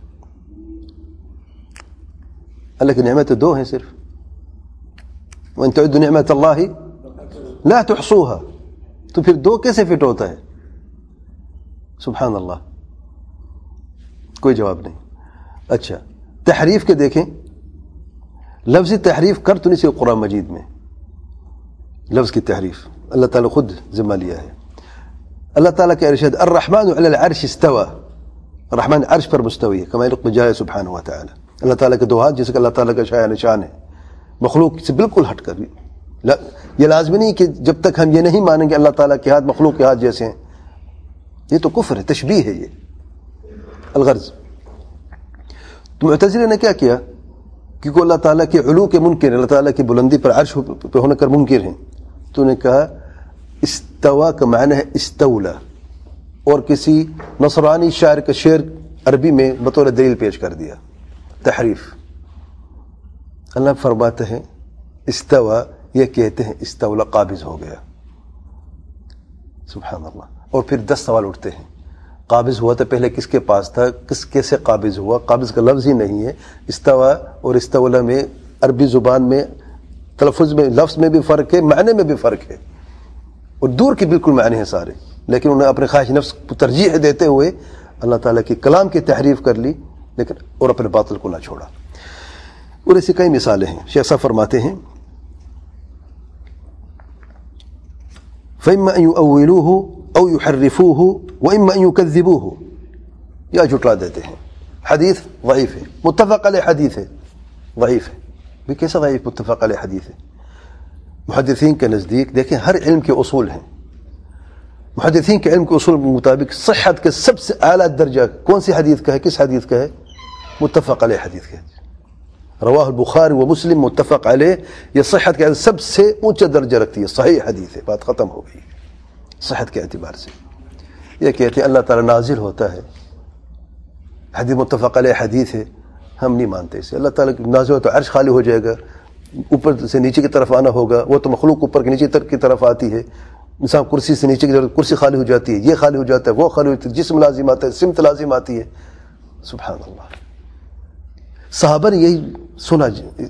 A: اللہ کی نعمت دو ہیں صرف، وَإِن تَعُدُّوا نِعْمَةَ اللَّهِ لَا تُحْصُوهَا، تو پھر دو کیسے فٹ ہوتا ہے؟ سبحان اللہ، کوئی جواب نہیں۔ اچھا، تحریف کے دیکھیں، لفظی تحریف کر تو نہیں سی قرآن مجید میں، لفظ کی تحریف اللہ تعالیٰ خود ذمہ لیا ہے۔ اللہ تعالیٰ کے ارشاد الرحمن علی العرش استوى، الرحمن عرش پر مستوی ہے، کما یليق بجلالہ سبحانہ وتعالی۔ اللہ تعالیٰ کے دو ہاتھ جیسے کہ اللہ تعالیٰ کا شایع نشان ہے، مخلوق سے بالکل ہٹ کر۔ یہ لازمی نہیں کہ جب تک ہم یہ نہیں مانیں گے اللہ تعالیٰ کے ہاتھ مخلوق کے ہاتھ جیسے ہیں، یہ تو کفر ہے، تشبیہ ہے یہ الغرض۔ تو معتزلہ نے کیا کیا؟ کیونکہ اللہ تعالیٰ کے علو کے منکر، اللہ تعالیٰ کی بلندی پر عرش پہ ہونے کر منکر ہیں، تو نے کہا استوا کا معنی ہے استولا، اور کسی نصرانی شاعر کا شعر عربی میں بطور دلیل پیش کر دیا، تحریف۔ اللہ فرماتے ہیں استوا، یہ کہتے ہیں استولا قابض ہو گیا، سبحان اللہ۔ اور پھر دس سوال اٹھتے ہیں، قابض ہوا تو پہلے کس کے پاس تھا، کس کیسے قابض ہوا؟ قابض کا لفظ ہی نہیں ہے۔ استوا اور استولا میں عربی زبان میں تلفظ میں، لفظ میں بھی فرق ہے، معنی میں بھی فرق ہے، اور دور کے بالکل معنی ہیں سارے، لیکن انہوں نے اپنے خواہش نفس کو ترجیح دیتے ہوئے اللہ تعالیٰ کے کلام کی تحریف کر لی، لیکن اور اپنے باطل کو نہ چھوڑا۔ اور ایسی کئی مثالیں ہیں۔ شیخ صاحب فرماتے ہیں فَإِمَّا أَن يُؤَوِّلُوهُ أَوْ يُحَرِّفُوهُ وَإِمَّا أَن يُكَذِّبُوهُ، یا جھٹلا دیتے ہیں۔ حدیث ضعیف ہے، متفق علیہ حدیث ہے، ضعیف ہے بھی، کیسا ضعیف متفق علیہ حدیث ہے؟ محدثین کے نزدیک دیکھیں ہر علم کے اصول ہیں، محدثین کے علم کے اصول کے مطابق صحت کے سب سے اعلیٰ درجہ کون سی حدیث کا ہے؟ کس حدیث کا ہے؟ متفق علیہ حدیث کا ہے، رواہ البخاری و مسلم متفق علیہ، یہ صحت کے سب سے اونچا درجہ رکھتی ہے، صحیح حدیث ہے، بات ختم ہو گئی صحت کے اعتبار سے۔ یہ کہتے ہیں اللہ تعالیٰ نازل ہوتا ہے، حدیث متفق علیہ حدیث ہے، ہم نہیں مانتے اسے۔ اللہ تعالیٰ نازل ہوتا ہے، عرش خالی ہو جائے گا، اوپر سے نیچے کی طرف آنا ہوگا، وہ تو مخلوق اوپر کے نیچے کی طرف آتی ہے، انسان کرسی سے نیچے کی طرف، کرسی خالی ہو جاتی ہے، یہ خالی ہو جاتا ہے، وہ خالی ہو جاتا ہے، جسم لازم آتا ہے، سمت لازم آتی ہے، سبحان اللہ۔ صحابہ نے یہی سنا،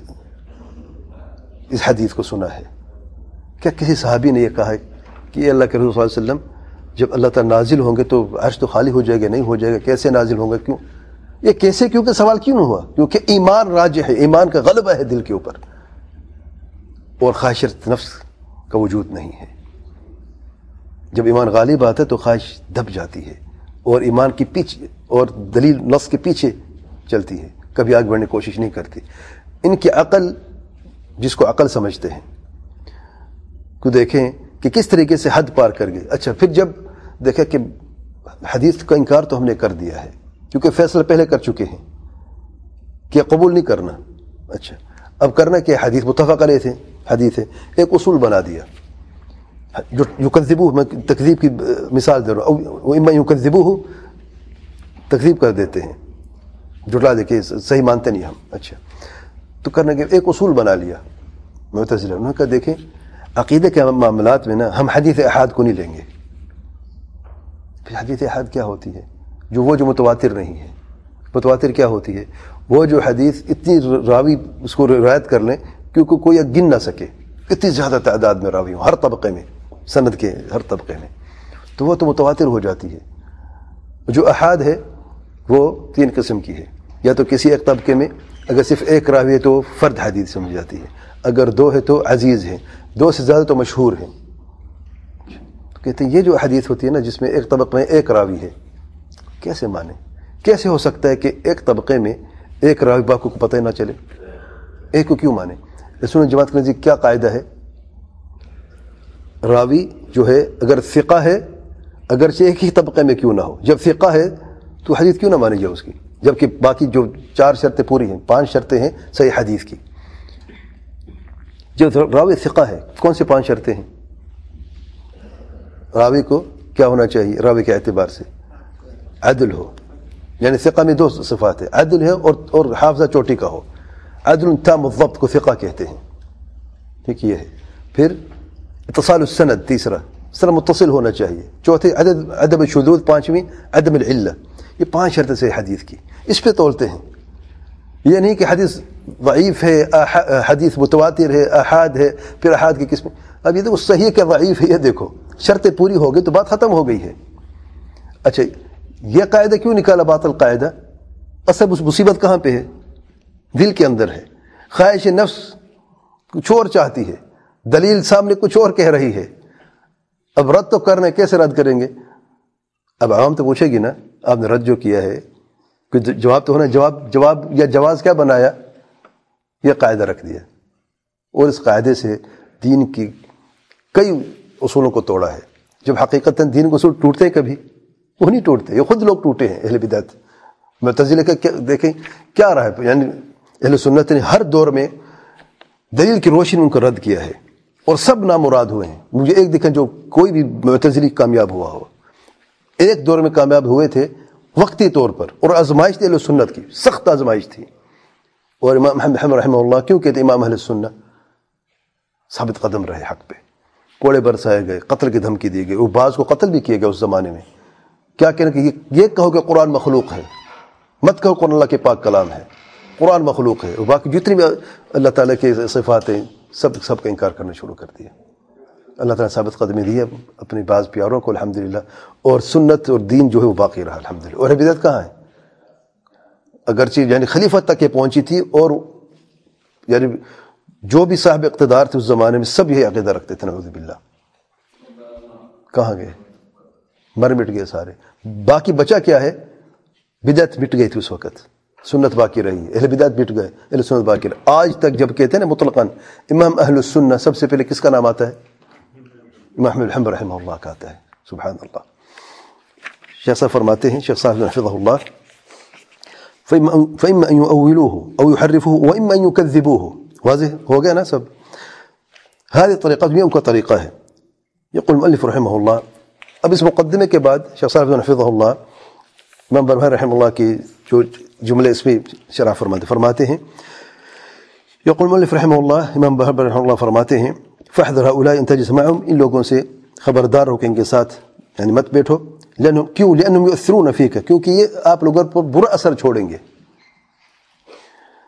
A: اس حدیث کو سنا ہے. کیا کسی صحابی نے یہ کہا ہے کہ اللہ کے رسول صلی اللہ علیہ وسلم جب اللہ تعالیٰ نازل ہوں گے تو عرش تو خالی ہو جائے گا؟ نہیں ہو جائے گا. کیسے نازل ہوں گا؟ کیوں یہ کیسے کیوں کہ سوال کیوں ہوا؟ کیونکہ ایمان راجح ہے، ایمان کا غلبہ ہے دل کے اوپر، اور خواہشات نفس کا وجود نہیں ہے. جب ایمان غالب آتا ہے تو خواہش دب جاتی ہے، اور ایمان کی پیچھے اور دلیل نفس کے پیچھے چلتی ہے، کبھی آگے بڑھنے کی کوشش نہیں کرتی. ان کی عقل، جس کو عقل سمجھتے ہیں، کو دیکھیں کہ کس طریقے سے حد پار کر گئے. اچھا پھر جب دیکھا کہ حدیث کا انکار تو ہم نے کر دیا ہے کیونکہ فیصلہ پہلے کر چکے ہیں کہ قبول نہیں کرنا. اچھا اب کرنا کہ حدیث متفق علیہ تھے، حدیث ہے، ایک اصول بنا دیا. جو یکذبوہ، میں تکذیب کی مثال دے رہا ہوں، اما یکذبوہ، تکذیب کر دیتے ہیں، جھٹلا دے کہ صحیح مانتے نہیں ہم. اچھا تو کرنے کے ایک اصول بنا لیا معتزلہ. انہوں نے کہا دیکھیں عقیدے کے معاملات میں نا ہم حدیث احاد کو نہیں لیں گے. پھر حدیث احاد کیا ہوتی ہے؟ جو وہ جو متواتر نہیں ہے. متواتر کیا ہوتی ہے؟ وہ جو حدیث اتنی راوی اس کو روایت کر لیں کیونکہ کوئی گن نہ سکے، اتنی زیادہ تعداد میں راوی ہوں ہر طبقے میں، سند کے ہر طبقے میں، تو وہ تو متواتر ہو جاتی ہے. جو احاد ہے وہ تین قسم کی ہے. یا تو کسی ایک طبقے میں اگر صرف ایک راوی ہے تو فرد حدیث سمجھ جاتی ہے، اگر دو ہے تو عزیز ہے، دو سے زیادہ تو مشہور ہیں. تو کہتے ہیں یہ جو حدیث ہوتی ہے نا جس میں ایک طبقے میں ایک راوی ہے، کیسے مانے؟ کیسے ہو سکتا ہے کہ ایک طبقے میں ایک راوی باقی کو پتہ ہی نہ چلے؟ ایک کو کیوں مانے؟ رسول جماعت کے نزدیک کیا قاعدہ ہے؟ راوی جو ہے اگر ثقہ ہے، اگرچہ ایک ہی طبقے میں کیوں نہ ہو، جب ثقہ ہے تو حدیث کیوں نہ مانی جائے اس کی، جبکہ باقی جو چار شرطیں پوری ہیں، پانچ شرطیں ہیں صحیح حدیث کی. جب راوی ثقہ ہے، کون سے پانچ شرطیں ہیں؟ راوی کو کیا ہونا چاہیے راوی کے اعتبار سے؟ عدل ہو، یعنی ثقہ میں دو صفات ہیں، عدل ہے اور اور حافظہ چوٹی کا ہو. عدل تام الضبط کو ثقہ کہتے ہیں، ٹھیک یہ ہے. پھر اتصال السند، تیسرا سند متصل ہونا چاہیے. چوتھے عدد عدم الشذوذ، پانچویں عدم العلہ. یہ پانچ شرطیں سے حدیث کی، اس پہ تولتے ہیں. یہ نہیں کہ حدیث ضعیف ہے، حدیث متواتر ہے، احاد ہے، پھر احاد کی قسم. اب یہ تو صحیح ہے کہ ضعیف ہے، یہ دیکھو شرطیں پوری ہو گئی تو بات ختم ہو گئی ہے. اچھا یہ قاعدہ کیوں نکالا باطل قاعدہ؟ اصل مصیبت کہاں پہ ہے؟ دل کے اندر ہے. خواہش نفس کچھ اور چاہتی ہے، دلیل سامنے کچھ اور کہہ رہی ہے. اب رد تو کرنا ہے، کیسے رد کریں گے؟ اب عوام تو پوچھے گی نا آپ نے رد جو کیا ہے، جواب تو ہونا. جواب جواب یا جواز کیا بنایا؟ یہ قاعدہ رکھ دیا، اور اس قاعدے سے دین کی کئی اصولوں کو توڑا ہے. جب حقیقتاً دین کے اصول ٹوٹتے ہیں کبھی؟ وہ نہیں ٹوٹتے، یہ خود لوگ ٹوٹے ہیں اہل بدعت. معتزلہ کا دیکھیں کیا رہا ہے، یعنی اہل سنت نے ہر دور میں دلیل کی روشنی ان کو رد کیا ہے، اور سب نامراد ہوئے ہیں. مجھے ایک دکھیں جو کوئی بھی معتزلی کامیاب ہوا ہو. ایک دور میں کامیاب ہوئے تھے وقتی طور پر، اور آزمائش تھی اہل سنت کی، سخت آزمائش تھی. اور امام احمد رحمہ اللہ کیوں کہتے امام اہل سنت؟ ثابت قدم رہے حق پہ، کوڑے برسائے گئے، قتل کی دھمکی دی گئی، وہ بعض کو قتل بھی کیے گئے اس زمانے میں. کیا کہنا کہ یہ کہو کہ قرآن مخلوق ہے، مت کہو قرآن اللہ کے پاک کلام ہے، قرآن مخلوق ہے. باقی جتنی بھی اللہ تعالیٰ کے صفات ہیں سب سب کا انکار کرنا شروع کر دیا. اللہ تعالیٰ ثابت قدمی دی ہے اپنے بعض پیاروں کو الحمدللہ، اور سنت اور دین جو ہے وہ باقی رہا الحمدللہ. اور بدعت کہاں ہے؟ اگرچہ یعنی خلیفت تک یہ پہنچی تھی، اور یعنی جو بھی صاحب اقتدار تھے اس زمانے میں سب یہی عقیدہ رکھتے تھے، نعوذ باللہ. کہاں گئے؟ مر مٹ گئے سارے. باقی بچا کیا ہے؟ بدعت مٹ گئی تھی اس وقت، سنت باقی رہی. اہل بدعت مٹ گئے، اہل سنت باقی رہی. آج تک جب کہتے ہیں نا مطلقاً امام اہل السنہ، سب سے پہلے کس کا نام آتا ہے؟ امام احمد بن حنبل رحمہ اللہ کا آتا ہے. سبحان اللہ. شیخ صاحب فرماتے ہیں، شیخ صاحب حفظہ اللہ، فإما أن يؤولوه أو يحرفوه وإما أن يكذبوه. واضح ہو گیا نا سب؟ هذه الطريقة دنیا کا طریقہ ہے. يقول المؤلف رحمہ اللہ. اب اس مقدمے کے بعد شیخ صاحب حفظہ اللہ امام برہان رحمہ اللہ کی جو جملے اس میں شرح فرماتے فرماتے ہیں یقول المؤلف رحمہ اللہ، امام برہان رحمہ اللہ فرماتے ہیں فاحذر هؤلاء ان تجلس معهم، ان لوگوں سے خبردار ہو کہ ان کے ساتھ یعنی مت بیٹھو. لأنهم کیوں؟ لأنهم يؤثرون فيك، کیونکہ یہ آپ لوگوں پر برا اثر چھوڑیں گے.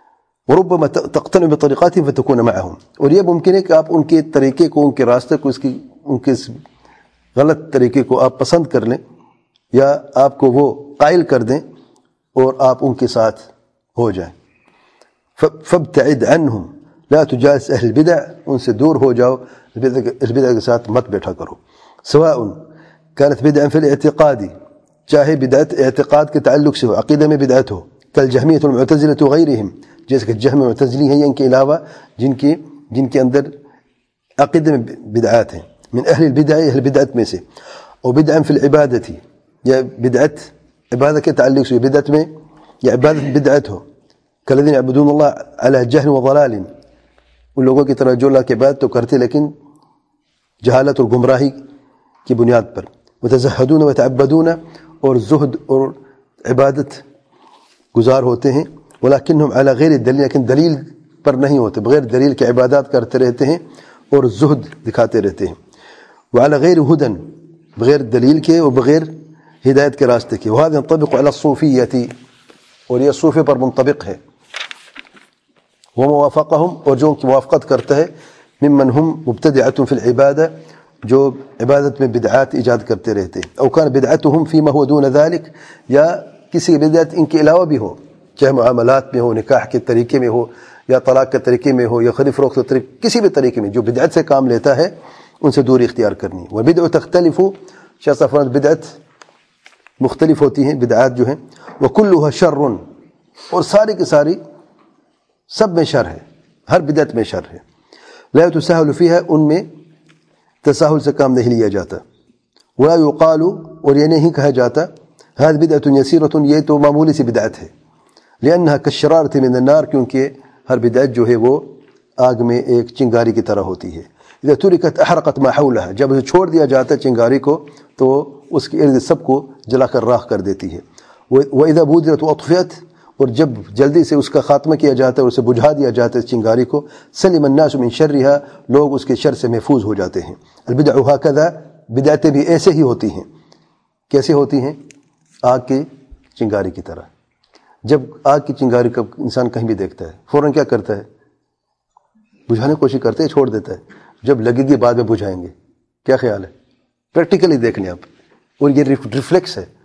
A: وربما تقتنع بطريقاتهم فتكون معهم، اور یہ ممکن ہے کہ آپ ان کے طریقے کو، ان کے راستے کو، اس کی ان کے غلط طریقے کو آپ پسند کر لیں یا آپ کو وہ قائل کر دیں اور آپ ان کے ساتھ ہو جائیں. فابتعد عنهم لا تجالس اہل البدع، ان سے دور ہو جاؤ، البدع کے ساتھ مت بیٹھا کرو. سواء كانت بدعا في الاعتقاد، چاہے بدعت اعتقاد کے تعلق سے ہو، عقیدہ میں بدعت ہو، کالجہمیۃ والمعتزلۃ وغیرہم، جیسے کہ جہم معتزلی ہیں یا ان کے علاوہ جن کی جن کے اندر عقیدہ میں بدعات ہیں، من اہل البدع، اہل بدعت میں سے. اور بدعا فی العبادۃ، یا بدعت عبادت کے تعلق سے بدعت میں یا عبادت بدعت ہو، کالذین یعبدون اللہ علی جہل وضلال، ان لوگوں کی طرح جو اللہ کی عبادت تو کرتے لیکن جہالت اور گمراہی کی بنیاد پر. وتزہدون وتعبدون، اور زہد اور عبادت گزار ہوتے ہیں. ولکنہم علی غیر الدلیل، لیکن دلیل پر نہیں ہوتے، بغیر دلیل کے عبادات کرتے رہتے ہیں اور زہد دکھاتے رہتے ہیں. وعلی غیر ہدن، بغیر دلیل کے اور بغیر ہدایت کے راستے کے. وهذا ينطبق على الصوفیۃ، اور یہ صوفی پر منطبق ہے. وموافقہم، اور جو ان کی موافقت کرتا ہے، ممن هم مبتدعة في العبادة، جو عبادت میں بدعات ایجاد کرتے رہتے ہیں. او کان بدعتهم فيما هو دون ذلك، یا کسی بدعت ان کے علاوہ بھی ہو، چاہے معاملات میں ہو، نکاح کے طریقے میں ہو، یا طلاق کے طریقے میں ہو، یا خرید فروخت کے طریقے، کسی بھی طریقے میں جو بدعت سے کام لیتا ہے ان سے دوری اختیار کرنی. والبدع تختلف، شیخ صفوان، بدعت مختلف ہوتی ہیں بدعات جو ہیں. وکلها شر، اور ساری کی ساری سب میں شر ہے، ہر بدعت میں شر ہے. لا يتساهل فيها، ان میں تساہل سے کام نہیں لیا جاتا. ولا يقال، اور یہ نہیں کہا جاتا هذه بدعة يسيرة، یہ تو معمولی سی بدعت ہے. لأنها كالشرارة من النار، کیونکہ ہر بدعت جو ہے وہ آگ میں ایک چنگاری کی طرح ہوتی ہے. اذا تركت احرقت ما حولها، جب اسے چھوڑ دیا جاتا ہے چنگاری کو تو اس کے ارد سب کو جلا کر راکھ کر دیتی ہے. واذا بودرت واطفئت، اور جب جلدی سے اس کا خاتمہ کیا جاتا ہے، اسے بجھا دیا جاتا ہے چنگاری کو، سلم الناس من شرها، لوگ اس کے شر سے محفوظ ہو جاتے ہیں. البدع هكذا، بدعتیں بھی ایسے ہی ہوتی ہیں. کیسے ہوتی ہیں؟ آگ کی چنگاری کی طرح. جب آگ کی چنگاری کا انسان کہیں بھی دیکھتا ہے فوراً کیا کرتا ہے؟ بجھانے کی کوشش کرتے ہے، چھوڑ دیتا ہے. جب لگے گی بعد میں بجھائیں گے. کیا خیال ہے؟ پریکٹیکلی دیکھ لیں آپ. اور یہ ریفلیکس ہے.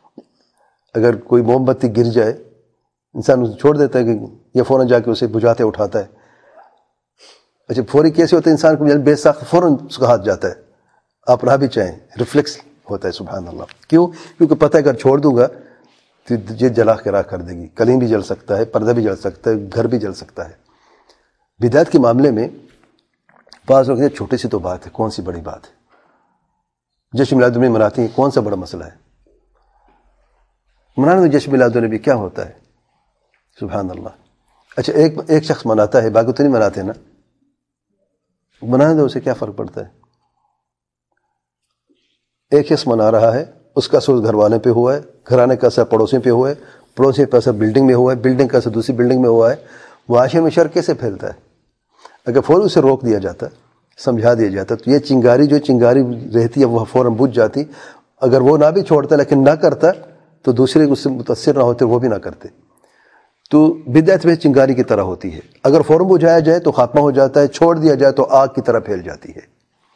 A: اگر کوئی موم بتی گر جائے انسان اسے چھوڑ دیتا ہے کہ یہ فوراً جا کے اسے بجھاتے اٹھاتا ہے. اچھا فوری کیسے ہوتا ہے؟ انسان کو بے ساخت فوراً اس کا ہاتھ جاتا ہے. آپ رہا بھی چاہیں، ریفلیکس ہوتا ہے. سبحان اللہ. کیوں؟ کیونکہ پتہ ہے اگر چھوڑ دوں گا تو یہ جلا کے راکھ کر دے گی. کلیم بھی جل سکتا ہے، پردہ بھی جل سکتا ہے، گھر بھی جل سکتا ہے. بدعت کے معاملے میں بعض لوگ کہتے ہیں چھوٹی سی تو بات ہے، کون سی بڑی بات ہے. جشن میلاد النبی مناتے ہیں، کون سا بڑا مسئلہ ہے؟ منانے میں جشن میلاد النبی کیا ہوتا ہے؟ سبحان اللہ. اچھا ایک ایک شخص مناتا ہے، باقی تو نہیں مناتے نا. منانے دو، اسے کیا فرق پڑتا ہے؟ ایک شخص منا رہا ہے، اس کا اثر گھر والے پہ ہوا ہے، گھرانے کا اثر پڑوسی پہ ہوا ہے، پڑوسی پہ اثر بلڈنگ میں ہوا ہے، بلڈنگ کا اثر دوسری بلڈنگ میں ہوا ہے. معاشرے میں شر کیسے پھیلتا ہے؟ اگر فوراً اسے روک دیا جاتا، سمجھا دیا جاتا تو یہ چنگاری جو چنگاری رہتی ہے وہ فوراً بجھ جاتی. اگر وہ نہ بھی چھوڑتا لیکن نہ کرتا تو دوسرے اس سے متاثر نہ ہوتے، وہ بھی نہ کرتے. تو بدعت میں چنگاری کی طرح ہوتی ہے. اگر فوراً بجھایا جائے تو خاتمہ ہو جاتا ہے، چھوڑ دیا جائے تو آگ کی طرح پھیل جاتی ہے.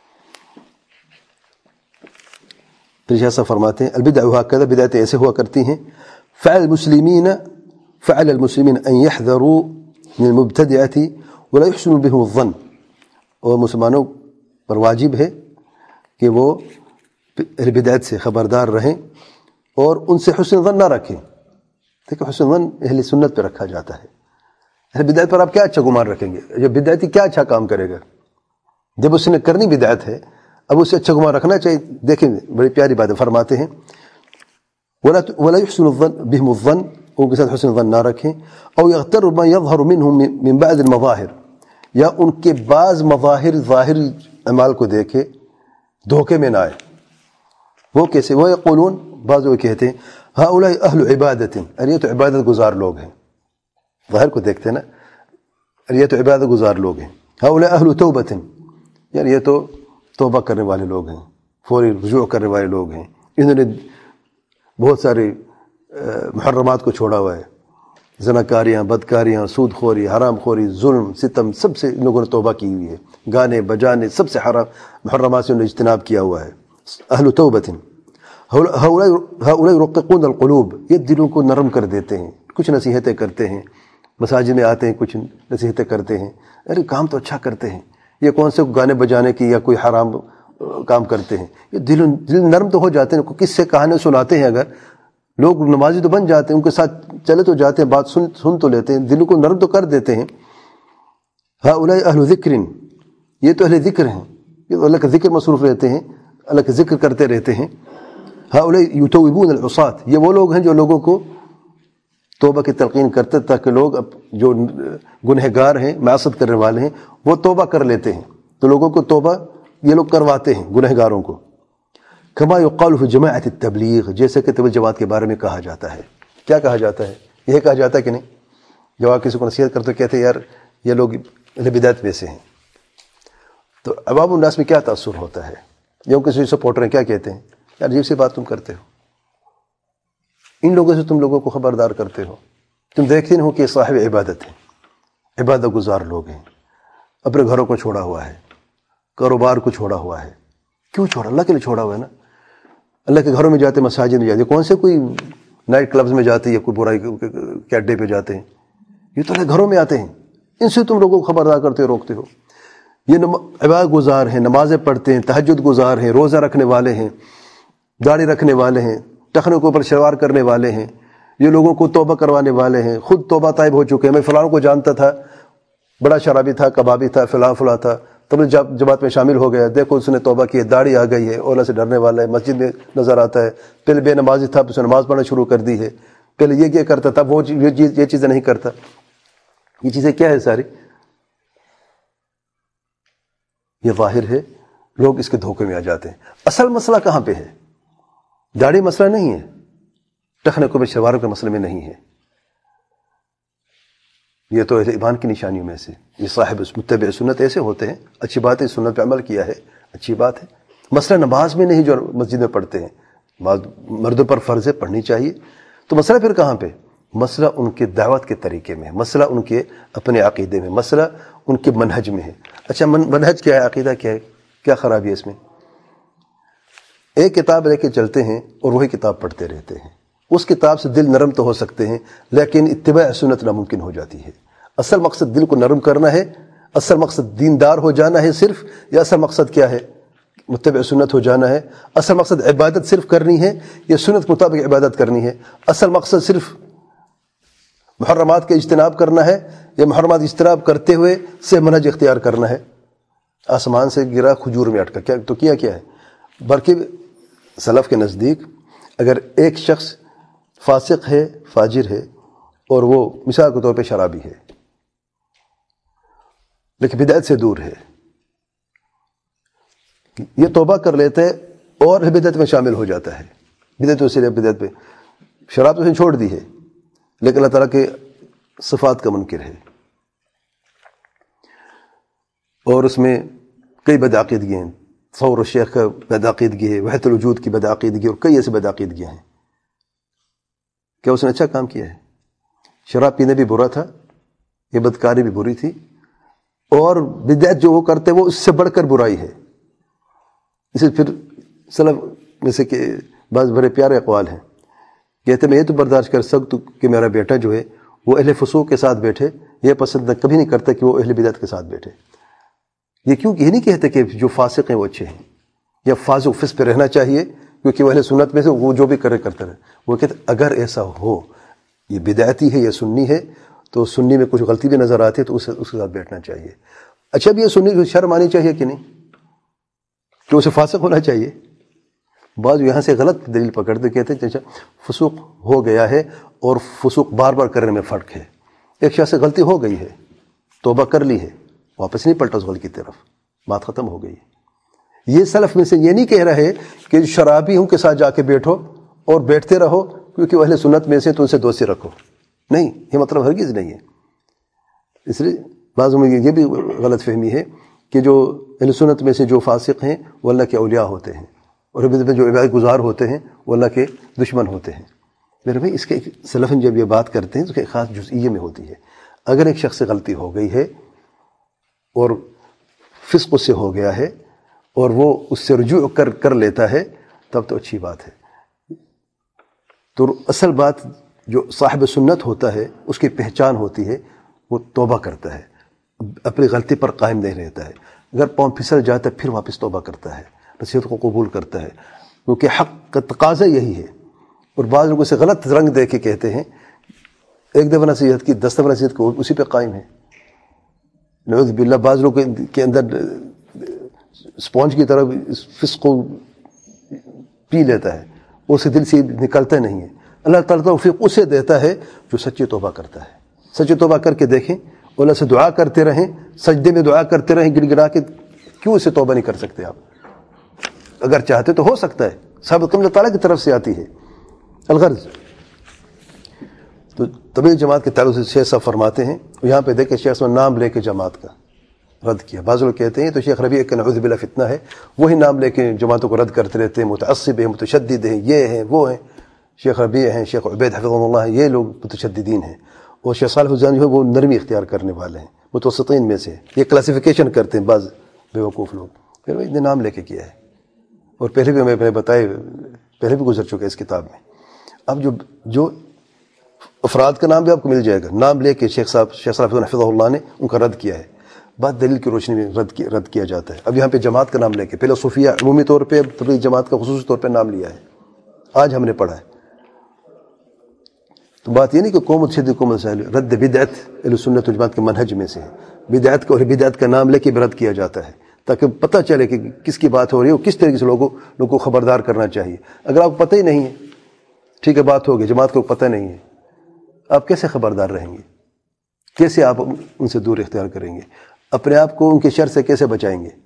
A: پھر فرماتے ہیں البدع هكذا، بدعتیں ایسے ہوا کرتی ہیں. فعل المسلمین فعل المسلمین ان يحذروا من المبتدعة ولا يحسنوا بهم الظن، اور مسلمانوں پر واجب ہے کہ وہ اہل بدعت سے خبردار رہیں اور ان سے حسن ظن نہ رکھیں. دیکھیں حسن ظن اہل سنت پہ رکھا جاتا ہے. اہل بدعت پر آپ کیا اچھا گمان رکھیں گے؟ جو بدعتی کیا اچھا کام کرے گا؟ جب اس نے کرنی بدعت ہے اب اسے اچھا گمان رکھنا چاہیے. دیکھیں بڑی پیاری باتیں فرماتے ہیں. ولا ولا يحسن الظن بهم الظن، ان کے ساتھ حسن ظن نہ رکھیں. او يغتر ما يظهر منهم من بعض المظاهر، یا ان کے بعض مظاہر ظاہر اعمال کو دیکھے دھوکے میں نہ آئے. وہ کیسے؟ وہ یقولون، بعض وہ کہتے ہیں هؤلاء اہل عبادت، ارے یہ تو عبادت گزار لوگ ہیں. ظاہر کو دیکھتے ہیں نا، ارے یہ تو عبادت گزار لوگ ہیں. هؤلاء اہل توبت، یعنی یہ تو توبہ کرنے والے لوگ ہیں، فوری رجوع کرنے والے لوگ ہیں، انہوں نے بہت سارے محرمات کو چھوڑا ہوا ہے. زناکاریاں، بدکاریاں، سود خوری، حرام خوری، ظلم، ستم، سب سے ان لوگوں نے توبہ کی ہوئی ہے. گانے بجانے سب سے حرام محرمات سے انہوں نے اجتناب کیا ہوا ہے. اہل توبۃ ہؤلاء یرققون القلوب، یہ دلوں کو نرم کر دیتے ہیں. کچھ نصیحتیں کرتے ہیں، مساجد میں آتے ہیں، کچھ نصیحتیں کرتے ہیں، ارے کام تو اچھا کرتے ہیں، یہ کون سے گانے بجانے کی یا کوئی حرام کام کرتے ہیں. یہ دل دل نرم تو ہو جاتے ہیں. کس سے کہانی سناتے ہیں، اگر لوگ نمازی تو بن جاتے ہیں، ان کے ساتھ چلے تو جاتے ہیں، بات سن سن تو لیتے ہیں، دل کو نرم تو کر دیتے ہیں. ہؤلاء اہل ذکر، یہ تو اہل ذکر ہیں، یہ اللہ کا ذکر مصروف رہتے ہیں، اللہ کا ذکر کرتے رہتے ہیں. ہؤلاء یتوبون العصاة، یہ وہ لوگ ہیں جو لوگوں کو توبہ کی تلقین کرتے تاکہ لوگ جو گنہگار ہیں، معاصیت کرنے والے ہیں، وہ توبہ کر لیتے ہیں. تو لوگوں کو توبہ یہ لوگ کرواتے ہیں، گنہگاروں کو. کما یقال فی جماعت التبلیغ، جیسے کہ تبلیغ جماعت کے بارے میں کہا جاتا ہے. کیا کہا جاتا ہے؟ یہ کہا جاتا ہے کہ نہیں، جب آپ کسی کو نصیحت کرتے کہتے ہیں یار یہ لوگ اہل بدعت میں سے ہیں، تو عوام الناس میں کیا تاثر ہوتا ہے؟ جو کسی سپورٹر ہیں کیا کہتے ہیں، یار عجیب سی بات تم کرتے ہو، ان لوگوں سے تم لوگوں کو خبردار کرتے ہو. تم دیکھتے نہیں ہو کہ یہ صاحب عبادت ہیں، عبادت گزار لوگ ہیں، اپنے گھروں کو چھوڑا ہوا ہے، کاروبار کو چھوڑا ہوا ہے. کیوں چھوڑا؟ اللہ کے لیے چھوڑا ہوا ہے نا. اللہ کے گھروں میں جاتے، مساجد میں جاتے، کون سے کوئی نائٹ کلبز میں جاتے یا کوئی برائی کے اڈے پہ جاتے ہیں، یہ تو اللہ گھروں میں آتے ہیں. ان سے تم لوگوں کو خبردار کرتے ہو، روکتے ہو. یہ عبادت گزار ہیں، نمازیں پڑھتے ہیں، تہجد گزار ہیں، روزہ رکھنے والے ہیں، داڑھی رکھنے والے ہیں، ٹخنوں کے اوپر شلوار کرنے والے ہیں، یہ لوگوں کو توبہ کروانے والے ہیں، خود توبہ طائب ہو چکے ہیں. میں فلاں کو جانتا تھا، بڑا شرابی تھا، کبابی تھا، فلاں فلاں تھا، تب جماعت میں شامل ہو گیا، دیکھو اس نے توبہ کی ہے، داڑھی آ گئی ہے، اللہ سے ڈرنے والا ہے، مسجد میں نظر آتا ہے. پہلے بے نمازی تھا، اس نے نماز پڑھنا شروع کر دی ہے، پہلے یہ کیا کرتا تھا، وہ یہ چیزیں نہیں کرتا. یہ چیزیں کیا ہے ساری؟ یہ ظاہر ہے، لوگ اس کے دھوکے میں آ جاتے ہیں. اصل مسئلہ کہاں پہ ہے؟ داڑھی مسئلہ نہیں ہے، ٹخنے کو شلواروں کے مسئلے میں نہیں ہے. یہ تو اہل ایمان کی نشانیوں میں سے، یہ صاحب متبع سنت ایسے ہوتے ہیں. اچھی بات ہے، سنت پہ عمل کیا ہے، اچھی بات ہے. مسئلہ نماز میں نہیں جو مسجد میں پڑھتے ہیں، مردوں پر فرض ہے، پڑھنی چاہیے. تو مسئلہ پھر کہاں پہ؟ مسئلہ ان کے دعوت کے طریقے میں، مسئلہ ان کے اپنے عقیدے میں، مسئلہ ان کے منہج میں ہے. اچھا منہج کیا ہے، عقیدہ کیا ہے، کیا خرابی ہے اس میں؟ ایک کتاب لے کے چلتے ہیں اور وہی کتاب پڑھتے رہتے ہیں. اس کتاب سے دل نرم تو ہو سکتے ہیں، لیکن اتباع سنت ناممکن ہو جاتی ہے. اصل مقصد دل کو نرم کرنا ہے، اصل مقصد دیندار ہو جانا ہے صرف، یا اصل مقصد کیا ہے؟ متبع سنت ہو جانا ہے. اصل مقصد عبادت صرف کرنی ہے یا سنت کے مطابق عبادت کرنی ہے؟ اصل مقصد صرف محرمات کا اجتناب کرنا ہے یا محرمات اجتناب کرتے ہوئے سے منہج اختیار کرنا ہے؟ آسمان سے گرا کھجور میں اٹکا، کیا تو کیا کیا ہے؟ بلکہ سلف کے نزدیک اگر ایک شخص فاسق ہے، فاجر ہے، اور وہ مثال کے طور پہ شرابی ہے لیکن بدعت سے دور ہے، یہ توبہ کر لیتا ہے اور بدعت میں شامل ہو جاتا ہے. بدعت سے بدعت پہ شراب تو اس نے چھوڑ دی ہے لیکن اللہ تعالیٰ کے صفات کا منکر ہے، اور اس میں کئی بدعقیدگیاں ہیں. تصور الشیخ کا بدعقیدگی ہے، وحدت الوجود کی بدعقیدگی، اور کئی ایسے بدعقیدگیاں ہیں. کیا اس نے اچھا کام کیا ہے؟ شراب پینے بھی برا تھا، یہ بدکاری بھی بری تھی، اور بدعت جو وہ کرتے وہ اس سے بڑھ کر برائی ہے. اسے پھر سلف میں سے کہ بعض بڑے پیارے اقوال ہیں، کہتے میں یہ تو برداشت کر سکتا کہ میرا بیٹا جو ہے وہ اہل فسوق کے ساتھ بیٹھے، یہ پسند کبھی نہیں کرتا کہ وہ اہل بدعت کے ساتھ بیٹھے. یہ کیوں یہ نہیں کہتے کہ جو فاسق ہیں وہ اچھے ہیں، یا فاسق فسق پہ رہنا چاہیے کیونکہ وہ اہل سنت میں سے وہ جو بھی کرے کرتے رہے. وہ کہتے اگر ایسا ہو، یہ بدعتی ہے یا سنی ہے، تو سنی میں کچھ غلطی بھی نظر آتی ہے تو اس اس کے ساتھ بیٹھنا چاہیے. اچھا بھی یہ سنی کو شرم آنی چاہیے کہ نہیں کہ اسے فاسق ہونا چاہیے؟ بعض یہاں سے غلط دلیل پکڑتے کہتے ہیں اچھا فسوق ہو گیا ہے اور فسوق بار بار کرنے میں فرق ہے. ایک شخص سے غلطی ہو گئی ہے، توبہ کر لی ہے، واپس نہیں پلٹا اس غلطی کی طرف، بات ختم ہو گئی ہے. یہ سلف میں سے یہ نہیں کہہ رہے کہ شرابیوں کے ساتھ جا کے بیٹھو اور بیٹھتے رہو کیونکہ وہ اہل سنت میں سے تو ان سے دوستی رکھو. نہیں، یہ مطلب ہرگز نہیں ہے. اس لیے بعضوں میں یہ بھی غلط فہمی ہے کہ جو اہل سنت میں سے جو فاسق ہیں وہ اللہ کے اولیاء ہوتے ہیں، اور جو عبادت گزار ہوتے ہیں وہ اللہ کے دشمن ہوتے ہیں. میرے بھائی اس کے سلفن جب یہ بات کرتے ہیں تو اس کے ایک خاص جزئیے میں ہوتی ہے. اگر ایک شخص سے غلطی ہو گئی ہے اور فسق اس سے ہو گیا ہے اور وہ اس سے رجوع کر کر لیتا ہے تب تو اچھی بات ہے. تو اصل بات جو صاحب سنت ہوتا ہے اس کی پہچان ہوتی ہے وہ توبہ کرتا ہے, اپنی غلطی پر قائم نہیں رہتا ہے. اگر پاؤں پھسل جاتا ہے پھر واپس توبہ کرتا ہے, نصیحت کو قبول کرتا ہے, کیونکہ حق کا تقاضا یہی ہے. اور بعض لوگوں سے غلط رنگ دے کے کہتے ہیں ایک دفعہ نصیحت کی دس دفعہ نصیحت کو اسی پہ قائم ہے. نعوذ باللہ بعض لوگوں کے اندر اسپونج کی طرح فسق کو پی لیتا ہے, اسے دل سے نکلتا نہیں ہے. اللہ تعالیٰ توفیق اسے دیتا ہے جو سچی توبہ کرتا ہے. سچی توبہ کر کے دیکھیں, اللہ سے دعا کرتے رہیں, سجدے میں دعا کرتے رہیں گڑ گڑا کے. کیوں اسے توبہ نہیں کر سکتے آپ؟ اگر چاہتے تو ہو سکتا ہے, ثابت اللہ تعالیٰ کی طرف سے آتی ہے. الغرض تو تبلیغ جماعت کے تعلق سے شیخ صاحب فرماتے ہیں, یہاں پہ دیکھیں شیخ صاحب نام لے کے جماعت کا رد کیا. بعض لوگ کہتے ہیں تو شیخ ربیع کا نعوذ باللہ فتنہ ہے, وہی نام لے کے جماعتوں کو رد کرتے رہتے ہیں, متعصب ہیں, متشدد ہیں, یہ ہیں وہ ہیں. شیخ ربیع ہیں, شیخ عبید حفظہ اللہ ہیں, یہ لوگ متشددین ہیں. اور شیخ صالح فوزان جو ہے وہ نرمی اختیار کرنے والے ہیں, متوسطین میں سے. یہ کلاسیفیکیشن کرتے ہیں بعض بیوقوف لوگ. پھر وہ اتنے نام لے کے کیا ہے, اور پہلے بھی میں بتائے پہلے بھی گزر چکا ہے اس کتاب میں. اب جو جو افراد کا نام بھی آپ کو مل جائے گا, نام لے کے شیخ صاحب شیخ صالح فوزان حفظہ اللہ نے ان کا رد کیا ہے, بات دلیل کی روشنی میں رد کیا رد کیا جاتا ہے. اب یہاں پہ جماعت کا نام لے کے, پہلے صوفیہ عمومی طور پہ, تبلیغ جماعت کا خصوصی طور پہ نام لیا ہے, آج ہم نے پڑھا ہے. تو بات یہ نہیں کہ قوم متشدد قوم مسائل, رد بدعت اہل سنت والجماعت کے منہج میں سے ہے. بدعت کا اور بدعت کا نام لے کے بھی رد کیا جاتا ہے تاکہ پتہ چلے کہ کس کی بات ہو رہی ہے اور کس طریقے سے لوگوں لوگوں کو خبردار کرنا چاہیے. اگر آپ کو پتہ ہی نہیں ہے, ٹھیک ہے بات ہوگی, جماعت کو پتہ نہیں ہے, آپ کیسے خبردار رہیں گے؟ کیسے آپ ان سے دور اختیار کریں گے؟ اپنے آپ کو ان کے شر سے کیسے بچائیں گے؟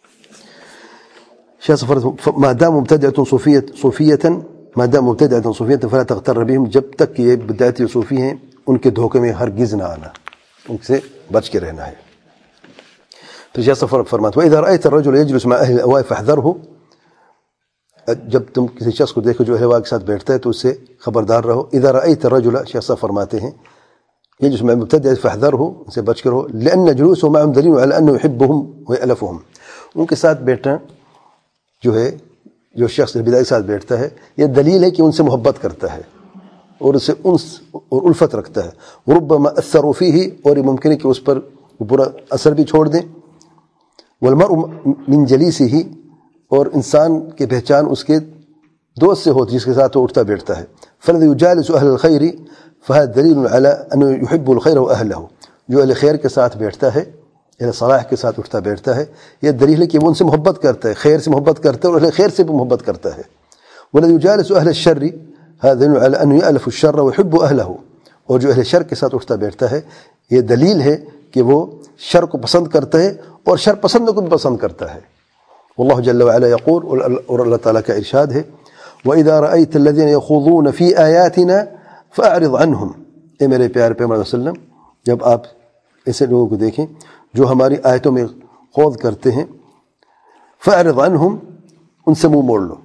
A: ما دام مبتدعۃ صوفیۃ صوفیۃ ما دام مبتدعۃ صوفیۃ فلا تغتر بهم, جب تک کہ یہ بدعتی صوفی ہیں ان کے دھوکے میں ہرگز نہ آنا, ان سے بچ کے رہنا ہے. تو شیخ صاحب فرماتے ہیں وَإِذَا رَأَيْتَ الرَّجُلَ يَجْلِسُ مَعَ أَهْلِ الْأَهْوَاءِ فَاحْذَرْهُ, جب تم کسی شخص کو دیکھو جو اہل ہوا کے ساتھ بیٹھتا ہے تو اس سے خبردار رہو. اذا رأيت الرجل, شیخ صاحب فرماتے ہیں یہ جس میں مبتدع فاحذره, ان سے بچ کر رہو. لأن جلوسه معهم دليل على أنه يحبهم ويألفهم, ان کے ساتھ بیٹھنا جو ہے, جو شخص بدعت کے ساتھ بیٹھتا ہے یہ دلیل ہے کہ ان سے محبت کرتا ہے اور اسے انس اور الفت رکھتا ہے. وربما أثروا فيه, اور یہ ممکن ہے کہ اس پر برا اثر بھی چھوڑ دیں. والمرء من جليسه, اور انسان کی پہچان اس کے دوست سے ہوتی جس کے ساتھ وہ اٹھتا بیٹھتا ہے. فَالَّذِي يُجَالِسُ أَهْلَ الْخَيْرِ فَهَذَا دَلِيلٌ عَلَىٰ أَنَّهُ يُحِبُّ الْخَيْرَ وَأَهْلَهُ, جو اہل خیر کے ساتھ بیٹھتا ہے, اہل صلاح کے ساتھ اٹھتا بیٹھتا ہے, یہ دلیل ہے کہ وہ ان سے محبت کرتا ہے, خیر سے محبت کرتا ہے اور اہل خیر سے بھی محبت کرتا ہے. وَالَّذِي يُجَالِسُ أَهْلَ الشَّرِّ هَذَا دَلِيلٌ عَلَىٰ أَنَّهُ يَأْلَفُ الشَّرَّ وَيُحِبُّ أَهْلَهُ, اور جو اہل شر کے ساتھ اٹھتا بیٹھتا ہے یہ دلیل ہے کہ وہ شر کو پسند کرتا ہے اور شر پسند کو بھی پسند کرتا ہے. واللہ جل وعلا یقول, اور اللہ تعالیٰ کا ارشاد ہے وَإِذَا رَأَيْتَ الَّذِينَ يَخُوضُونَ فِي آيَاتِنَا فَأَعْرِضْ عَنْهُمْ, اے میرے پیارے پیغمبر صلی اللہ علیہ وسلم جب آپ ایسے لوگوں کو دیکھیں جو ہماری آیتوں میں خوض کرتے ہیں, فَأَعْرِضْ عَنْهُمْ, ان سے منہ موڑ لو.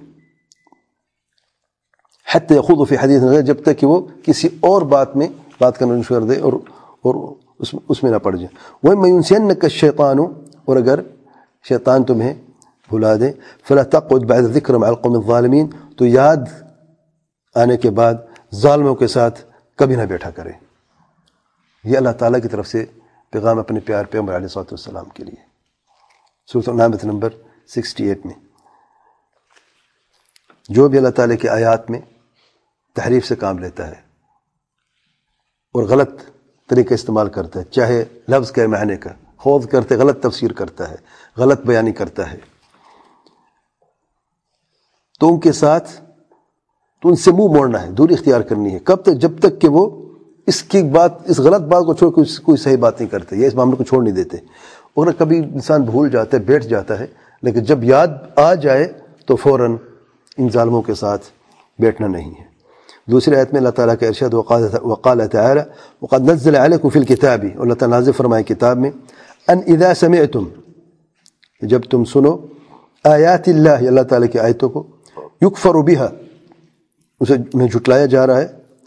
A: حَتَّى يَخُوضُوا فِي حَدِيثٍ غَيْرِهِ, جب تک کہ وہ کسی اور بات میں بات کرنا شروع کر دے اور اور اس اس میں نہ پڑ جائے. وَإِمَّا يُنْسِيَنَّكَ الشَّيْطَانُ, اور اگر شیطان تمہیں بھلا دے, فلا تقعد بعد ذکر مع القوم الظالمین, تو یاد آنے کے بعد ظالموں کے ساتھ کبھی نہ بیٹھا کرے. یہ اللہ تعالیٰ کی طرف سے پیغام اپنے پیار پیغمبر علیہ الصلوۃ والسلام کے لیے. سورۃ النعمۃ نمبر اڑسٹھ میں جو بھی اللہ تعالیٰ کی آیات میں تحریف سے کام لیتا ہے اور غلط طریقہ استعمال کرتا ہے, چاہے لفظ کے معنی کا خوض کرتے, غلط تفسیر کرتا ہے, غلط بیانی کرتا ہے, تو ان کے ساتھ تو ان سے منہ موڑنا ہے, دوری اختیار کرنی ہے. کب تک؟ جب تک کہ وہ اس کی بات, اس غلط بات کو چھوڑ کے کوئی صحیح بات نہیں کرتے یا اس معاملے کو چھوڑ نہیں دیتے. اور کبھی انسان بھول جاتا ہے, بیٹھ جاتا ہے, لیکن جب یاد آ جائے تو فوراً ان ظالموں کے ساتھ بیٹھنا نہیں ہے. دوسری آیت میں اللہ تعالیٰ کا ارشاد وقال تعالی وقد نزل علیکم فی الکتاب, اور اللہ تعالیٰ نازل فرمائے کتاب میں, ان اذا سمعتم, جب تم سنو, آیات اللہ, اللہ تعالیٰ کی آیتوں کو, یکفر بها, اسے انہیں جھٹلایا جا رہا ہے,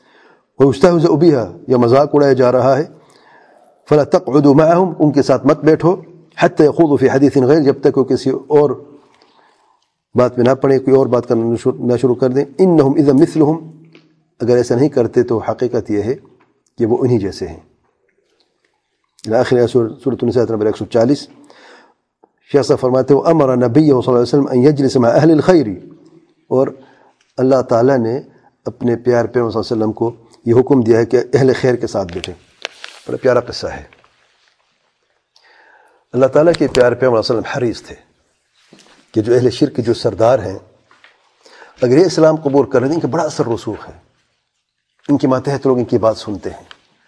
A: ويستهزأ بها یا مذاق اڑایا جا رہا ہے، فلا تقعدوا معهم ان کے ساتھ مت بیٹھو، حتى يخوضوا في حديث غير جب تک وہ کسی اور بات میں نہ پڑے، کوئی اور بات کرنا نہ شروع کر دیں. انہم اذا مثلہم اگر ایسا نہیں کرتے تو حقیقت یہ ہے کہ وہ انہی جیسے ہیں. آخر سورۃ النساء نمبر ایک سو چالیس. شیخ صاحب فرماتے ہیں امر نبیہ صلی اللہ علیہ وسلم ان یجلس مع اہل الخیر، اور اللہ تعالیٰ نے اپنے پیار پیغمبر صلی اللہ علیہ وسلم کو یہ حکم دیا ہے کہ اہل خیر کے ساتھ بیٹھیں. بڑا پیارا قصہ ہے. اللہ تعالیٰ کے پیار پیغمبر صلی اللہ علیہ وسلم حریص تھے کہ جو اہل شرک جو سردار ہیں اگر یہ اسلام قبول کر رہے ہیں، ان کا بڑا اثر رسوخ ہے، ان کے ماتحت لوگ ان کی بات سنتے ہیں.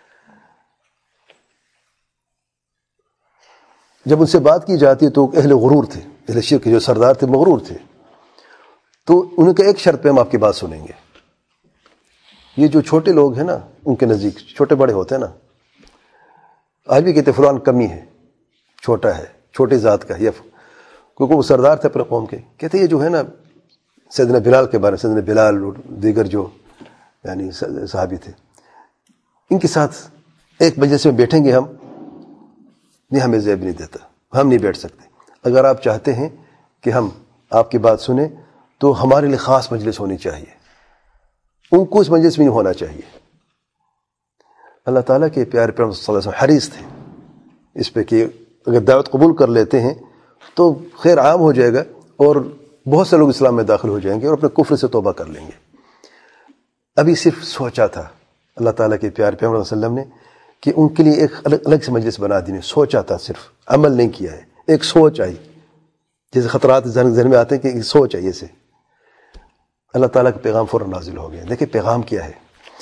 A: جب ان سے بات کی جاتی ہے تو اہل غرور تھے، اہل شرک جو سردار تھے مغرور تھے، تو ان کا ایک شرط پہ ہم آپ کی بات سنیں گے. یہ جو چھوٹے لوگ ہیں نا ان کے نزدیک چھوٹے بڑے ہوتے ہیں نا، آج بھی کہتے فلان کمی ہے، چھوٹا ہے، چھوٹی ذات کا، یا کیونکہ وہ سردار تھے اپنے قوم کے. کہتے یہ جو ہے نا سیدنا بلال کے بارے، سیدنا بلال اور دیگر جو یعنی صحابی تھے، ان کے ساتھ ایک مجلس میں بیٹھیں گے ہم، نہیں ہمیں زیب نہیں دیتا، ہم نہیں بیٹھ سکتے. اگر آپ چاہتے ہیں کہ ہم آپ کی بات سنیں تو ہمارے لیے خاص مجلس ہونی چاہیے، ان کو اس مجلس میں نہیں ہونا چاہیے. اللہ تعالیٰ کے پیارے پیغمبر صلی اللہ علیہ وسلم حریص تھے اس پہ کہ اگر دعوت قبول کر لیتے ہیں تو خیر عام ہو جائے گا اور بہت سے لوگ اسلام میں داخل ہو جائیں گے اور اپنے کفر سے توبہ کر لیں گے. ابھی صرف سوچا تھا اللہ تعالیٰ کے پیارے پیغمبر صلی اللہ علیہ وسلم نے کہ ان کے لیے ایک الگ الگ سے مجلس بنا دی. سوچا تھا، صرف عمل نہیں کیا ہے. ایک سوچ آئی، جیسے خطرات ذہن ذہن میں آتے ہیں کہ سوچ آئی سے اللہ تعالیٰ کا پیغام فوراً نازل ہو گیا. دیکھیں پیغام کیا ہے.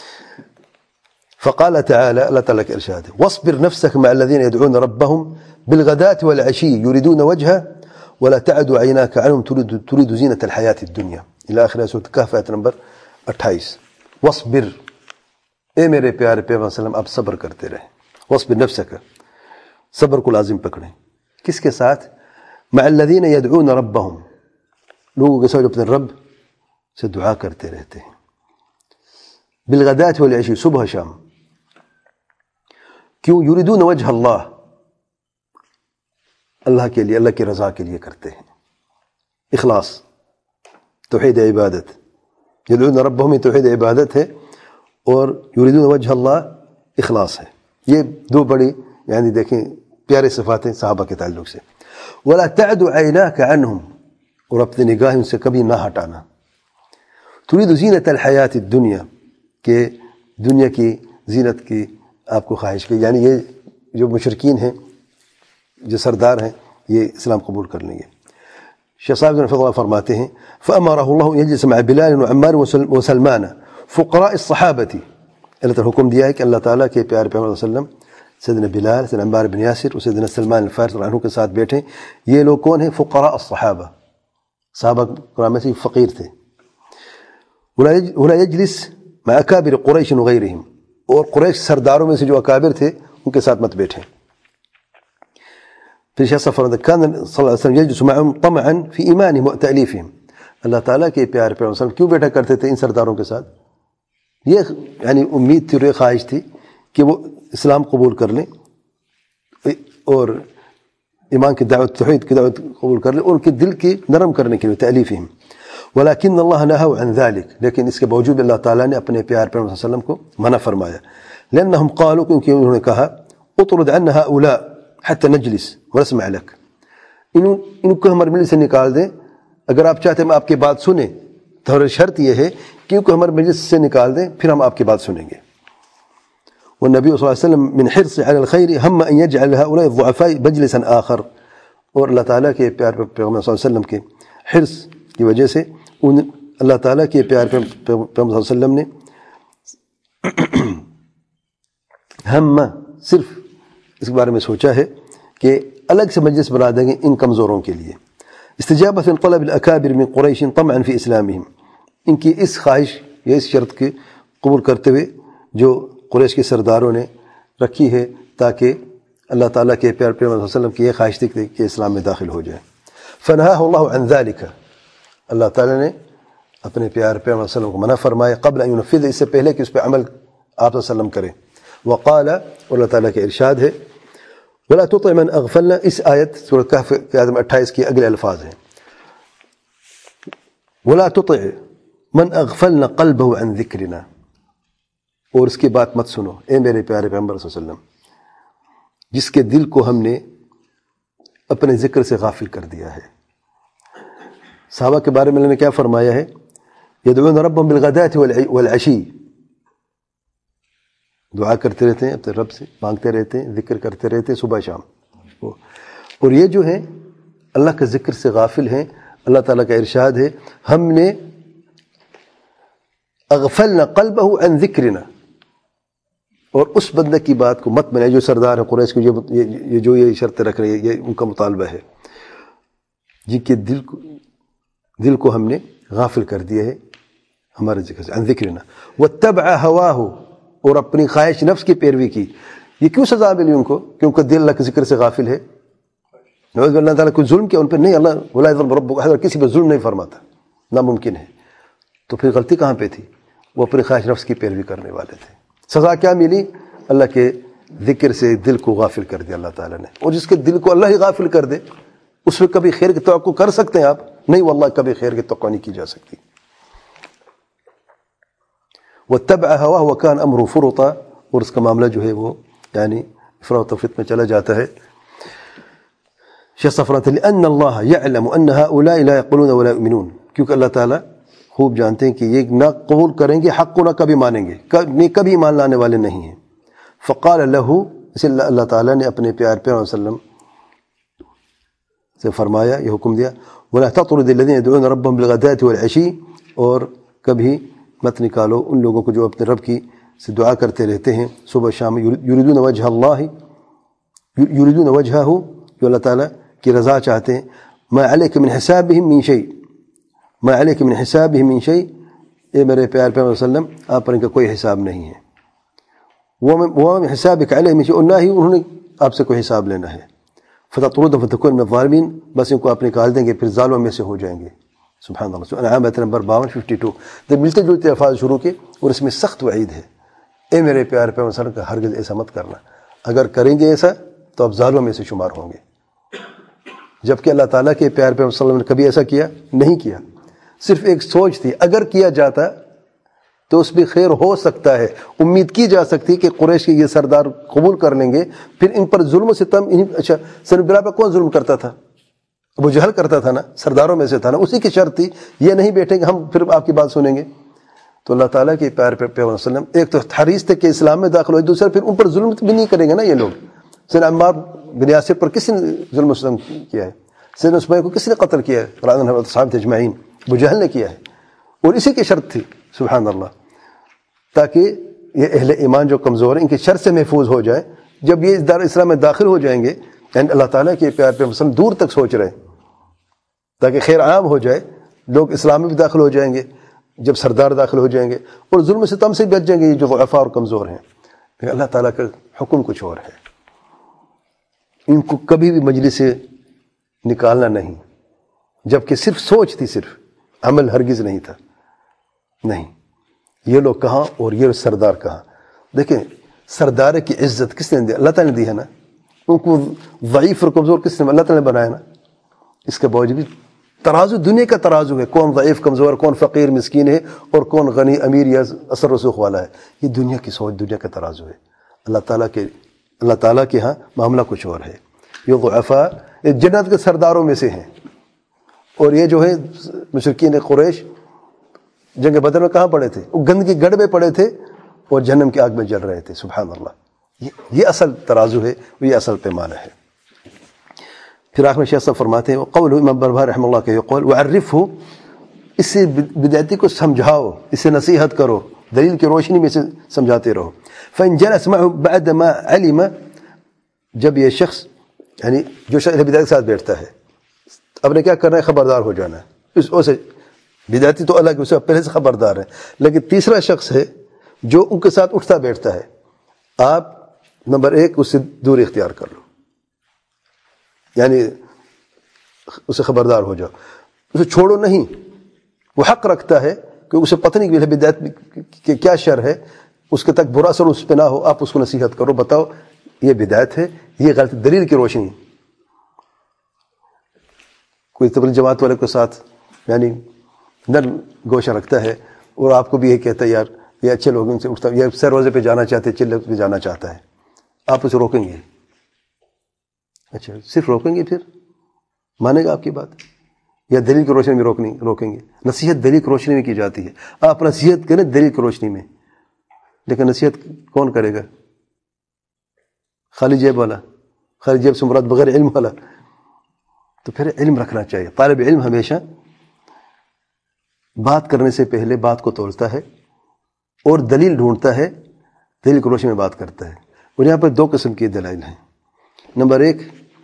A: فقال تعالی، اللہ تعالیٰ کے ارشاد ہے واصبر نفسك مع الذين يدعون ربهم بالغداة والعشي يريدون وجهه ولا تعد عيناك عنهم تريد تريد زينة الحياة الدنيا الى آخر سورۃ الکہف آیت نمبر اٹھائیس. واصبر، اے میرے پیارے پیغمبر صلی اللہ علیہ وسلم آپ صبر کرتے رہیں. واصبر نفسك، صبر کو لازم پکڑیں. کس کے ساتھ؟ مع الذين يدعون ربهم، لوگوں کے ساتھ جو اپنے رب سے دعا کرتے رہتے ہیں. بالغداة والعشی، صبح شام. کیوں؟ یریدون وجہ اللہ، اللہ کے لیے، اللہ کی رضا کے لیے کرتے ہیں. اخلاص، توحید عبادت. یدعون ربهم توحید عبادت ہے اور یریدون وجہ اللہ اخلاص ہے. یہ دو بڑی یعنی دیکھیں پیارے صفات ہیں صحابہ کے تعلق سے. ولا تعد عیناک عنہم، اور اپنی نگاہ ان سے کبھی نہ ہٹانا. ترید زینت الحیات الدنیا، کہ دنیا کی زینت کی آپ کو خواہش کی. یعنی یہ جو مشرکین ہیں جو سردار ہیں یہ اسلام قبول کر لیں گے. شیخ صاحب رحمہ اللہ فرماتے ہیں فأمره الله يجلس مع بلال وعمار وسلمان فقراء الصحابة. اللہ تعالیٰ حکم دیا ہے کہ اللہ تعالیٰ کے پیارے پیغمبر صلی اللہ علیہ وسلم سیدنا بلال، سیدنا عمار بن یاسر اور سیدنا سلمان الفارسی رضی اللہ عنہ کے ساتھ بیٹھیں. یہ لوگ کون ہیں؟ فقراء الصحابہ، صحابہ کرام میں سے فقیر تھے. ولا يجلس مع اکابر قریش وغیرہم، اور قریش سرداروں میں سے جو اکابر تھے ان کے ساتھ مت بیٹھیں. پھر شیخ صاحب فرماتے ہیں کان صلی اللہ علیہ وسلم یجلس معهم طمعا فی ایمانهم وتألیفهم. اللہ تعالیٰ کے پیارے پیغمبر صلی اللہ علیہ وسلم کیوں بیٹھا کرتے تھے ان سرداروں کے ساتھ؟ یہ یعنی امید تھی اور یہ خواہش تھی کہ وہ اسلام قبول کر لیں اور ایمان کی دعوت، توحید کی دعوت قبول کر لیں، اور ان کے دل کی نرم کرنے کے لیے تألیفهم. ولكن الله نهى عن ذلك، لیکن اس کے باوجود اللہ تعالیٰ نے اپنے پیار پیغمبر صلی اللہ علیہ وسلم کو منع فرمایا. لأنهم قالوا، کیونکہ انہوں نے کہا اطرد عنا هؤلاء حتى نجلس ونسمع لك، ان کو ہمارے مجلس سے نکال دیں، اگر آپ چاہتے ہیں ہم آپ کی بات سنیں تو شرط یہ ہے کہ ان کو ہمارے مجلس سے نکال دیں پھر ہم آپ کی بات سنیں گے. والنبي صلی اللہ علیہ وسلم من حرص على الخير هم ان يجعل هؤلاء الضعفاء مجلسا آخر. اور اللہ تعالیٰ کے پیار پیغمبر صلی اللہ علیہ وسلم کے حرص کی وجہ سے ان اللہ تعالیٰ کے پیار پیغمبر صلی اللہ علیہ وسلم نے ہم صرف اس کے بارے میں سوچا ہے کہ الگ سے مجلس بنا دیں گے ان کمزوروں کے لیے. استجابت طلب الاکابر من قریش طمعا فی اسلامہم، ان کی اس خواہش یا اس شرط کے قبول کرتے ہوئے جو قریش کے سرداروں نے رکھی ہے تاکہ اللہ تعالیٰ کے پیار پیغمبر صلی اللہ علیہ وسلم کی یہ خواہش تھی کہ اسلام میں داخل ہو جائے. فنہاہ اللہ عن ذلک، اللہ تعالیٰ نے اپنے پیار پیغمبر صلی اللہ علیہ وسلم کو منع فرمایا قبل ان ينفذ، اس سے پہلے کہ اس پہ عمل آپ صلی اللہ علیہ وسلم کریں. وقال، اور اللہ تعالیٰ کے ارشاد ہے ولا تطع من اغفلنا، اس آیت سورۃ کہف کے آیت اٹھائیس کے اگلے الفاظ ہیں. ولا تطع من اغفلنا قلبه عن ذکرنا، اور اس کی بات مت سنو اے میرے پیارے پیغمبر صلی اللہ علیہ وسلم جس کے دل کو ہم نے اپنے ذکر سے غافل کر دیا ہے. صحابہ کے بارے میں اللہ نے کیا فرمایا ہے؟ یدعون ربهم بالغداة والعشی، دعا کرتے رہتے ہیں اپنے رب سے، مانگتے رہتے ہیں، ذکر کرتے رہتے ہیں صبح شام. اور یہ جو ہیں اللہ کے ذکر سے غافل ہیں. اللہ تعالیٰ کا ارشاد ہے ہم نے اغفلنا قلبہ عن ذکرنا، اور اس بندے کی بات کو مت بنائے جو سردار ہے قریش کو، یہ جو یہ شرطیں رکھ رہے ہیں، یہ ان کا مطالبہ ہے جن کے دل کو دل کو ہم نے غافل کر دیا ہے ہمارے ذکر سے. عن ذکرنا واتبع ہواہ، اور اپنی خواہش نفس کی پیروی کی. یہ کیوں سزا ملی ان کو؟ کیونکہ دل اللہ کے ذکر سے غافل ہے. نعوذ باللہ، اللہ تعالیٰ کوئی ظلم کیا ان پہ؟ نہیں، اللہ ولا یظلم ربک احد، کسی پہ ظلم نہیں فرماتا، ناممکن ہے. تو پھر غلطی کہاں پہ تھی؟ وہ اپنی خواہش نفس کی پیروی کرنے والے تھے. سزا کیا ملی؟ اللہ کے ذکر سے دل کو غافل کر دیا اللہ تعالیٰ نے. اور جس کے دل کو اللہ ہی غافل کر دے اس میں کبھی خیر کی توقع کر سکتے ہیں آپ؟ نہیں واللہ، کبھی خیر کی توقع نہیں کی جا سکتی. واتبع ہواہ وکان امرہ فرطا، اور اس کا معاملہ جو ہے وہ یعنی افراط و تفریط میں چلا جاتا ہے. شیخ صفرات لأن اللہ یعلم ان هؤلاء لا یقولون ولا یؤمنون، کیونکہ اللہ تعالیٰ خوب جانتے ہیں کہ یہ نہ قبول کریں گے حق کو، نہ کبھی مانیں گے، یہ کبھی ایمان لانے والے نہیں ہیں. فقال له، اسے اللہ تعالیٰ نے اپنے پیار پیغمبر صلی اللہ علیہ وسلم سے فرمایا، یہ حکم دیا ولا تطرد الذين يدعون ربهم بالغداة والعشي، اور کبھی مت نکالو ان لوگوں کو جو اپنے رب کی سے دعا کرتے رہتے ہیں صبح شام. یریدون وجہ اللہ، یریدون وجہہ، جو اللہ تعالیٰ کی رضا چاہتے ہیں. ما علیک من حسابہم من شیء، ما علیک من حسابہم من شیء، اے میرے پیار پیغمبر صلی اللہ علیہ وسلم آپ پر ان کا کوئی حساب نہیں ہے. وما حسابک علیہ من شیء، اور نہ ہی انہوں نے آپ سے کوئی حساب لینا ہے. فتطردهم فتکون من الظالمین، بس ان کو آپ نکال دیں گے پھر ظالموں میں سے ہو جائیں گے. سبحان اللہ. انعام آیت نمبر باون ففٹی ٹو. جب ملتے جلتے الفاظ شروع کے، اور اس میں سخت وعید ہے اے میرے پیار پیغمبر صلی اللہ علیہ وسلم کا ہرگز ایسا مت کرنا، اگر کریں گے ایسا تو آپ ظالموں میں سے شمار ہوں گے. جبکہ اللہ تعالیٰ کے پیار پیغمبر صلی اللہ علیہ وسلم نے کبھی ایسا کیا نہیں کیا، صرف ایک سوچ تھی اگر کیا جاتا تو اس میں خیر ہو سکتا ہے. امید کی جا سکتی کہ قریش کے یہ سردار قبول کر لیں گے، پھر ان پر ظلم و ستم. اچھا سر بلا پر کون ظلم کرتا تھا؟ ابو جہل کرتا تھا نا، سرداروں میں سے تھا نا، اسی کی شرط تھی یہ نہیں بیٹھیں گے ہم پھر آپ کی بات سنیں گے. تو اللہ تعالیٰ کے پیار پیغمبر صلی اللہ علیہ وسلم ایک تو حریص تھے کہ اسلام میں داخل ہوئے، دوسرا پھر ان پر ظلم بھی نہیں کریں گے نا یہ لوگ. سیدنا عمار بن یاسر پر کس نے ظلم و ستم کیا ہے؟ سیدنا عثمان کو کس نے قتل کیا ہے؟ صحابہ اجمعین، ابو جہل نے کیا ہے. اور اسی کی شرط تھی سبحان اللہ، تاکہ یہ اہل ایمان جو کمزور ہیں ان کی شر سے محفوظ ہو جائے. جب یہ دار اسلام میں داخل ہو جائیں گے، یعنی اللہ تعالیٰ کے پیار پیغمبر صلی اللہ علیہ وسلم دور تک سوچ رہے ہیں تاکہ خیر عام ہو جائے، لوگ اسلام میں بھی داخل ہو جائیں گے جب سردار داخل ہو جائیں گے، اور ظلم سے تم سے بچ جائیں گے یہ جو ضعفاء اور کمزور ہیں. لیکن اللہ تعالیٰ کا حکم کچھ اور ہے، ان کو کبھی بھی مجلس سے نکالنا نہیں، جبکہ صرف سوچ تھی، صرف عمل ہرگز نہیں تھا. نہیں، یہ لوگ کہاں اور یہ سردار کہاں. دیکھیں سردار کی عزت کس نے دی؟ اللہ تعالیٰ نے دی ہے نا. ان کو ضعیف اور کمزور کس نے؟ اللہ تعالیٰ نے بنایا نا. اس کے باوجود بھی ترازو دنیا کا ترازو ہے، کون ضعیف کمزور، کون فقیر مسکین ہے، اور کون غنی امیر یا اثر رسوخ والا ہے. یہ دنیا کی سوچ، دنیا کا ترازو ہے. اللہ تعالیٰ کے اللہ تعالیٰ کے ہاں معاملہ کچھ اور ہے. یہ ضعفاء جنت کے سرداروں میں سے ہیں، اور یہ جو ہے مشرکین قریش جنگ بدر میں کہاں پڑے تھے؟ وہ گندگی گڑھ میں پڑے تھے اور جہنم کی آگ میں جل رہے تھے. سبحان اللہ. یہ, یہ اصل ترازو ہے، یہ اصل پیمانہ ہے. پھر آخر میں شیخ صاحب فرماتے ہیں قول امام بربہار رحمہ اللہ کے قول وعرفہ، اس سے بدعتی کو سمجھاؤ، اس سے نصیحت کرو، دلیل کی روشنی میں سے سمجھاتے رہو. فإن جلس معه بعد ما علم، جب یہ شخص یعنی جو شخص بدعت کے ساتھ بیٹھتا ہے اب نے کیا کرنا ہے؟ خبردار ہو جانا ہے. اس سے بدعتی تو الگ، اسے پہلے سے خبردار ہے. لیکن تیسرا شخص ہے جو ان کے ساتھ اٹھتا بیٹھتا ہے، آپ نمبر ایک اس سے دور اختیار کر لو، یعنی اسے خبردار ہو جاؤ، اسے چھوڑو نہیں. وہ حق رکھتا ہے کہ اسے پتہ نہیں کہ بدعت کہ کیا شر ہے، اس کے تک برا اثر اس پہ نہ ہو، آپ اس کو نصیحت کرو، بتاؤ یہ بدعت ہے، یہ غلط، دلیل کی روشنی. کوئی تبلیغ جماعت والے کے ساتھ یعنی نرم گوشہ رکھتا ہے اور آپ کو بھی یہ کہتا ہے یار یہ اچھے لوگوں سے اٹھتا ہے، یہ سر روزے پہ جانا چاہتے ہیں، چلے پہ جانا چاہتا ہے، آپ اسے روکیں گے؟ اچھا صرف روکیں گے، پھر مانے گا آپ کی بات؟ یا دلیل کی روشنی میں روکنی روکیں گے؟ نصیحت دلیل کی روشنی میں کی جاتی ہے. آپ نصیحت کریں دلیل کی روشنی میں، لیکن نصیحت کون کرے گا؟ خالی جیب والا، خالی جیب سے مراد بغیر علم والا. تو پھر علم رکھنا چاہیے. طالب علم ہمیشہ بات کرنے سے پہلے بات کو تولتا ہے اور دلیل ڈھونڈتا ہے، دلیل کی روشنی میں بات کرتا ہے. اور یہاں پر دو قسم کی دلائل ہیں. نمبر ایک،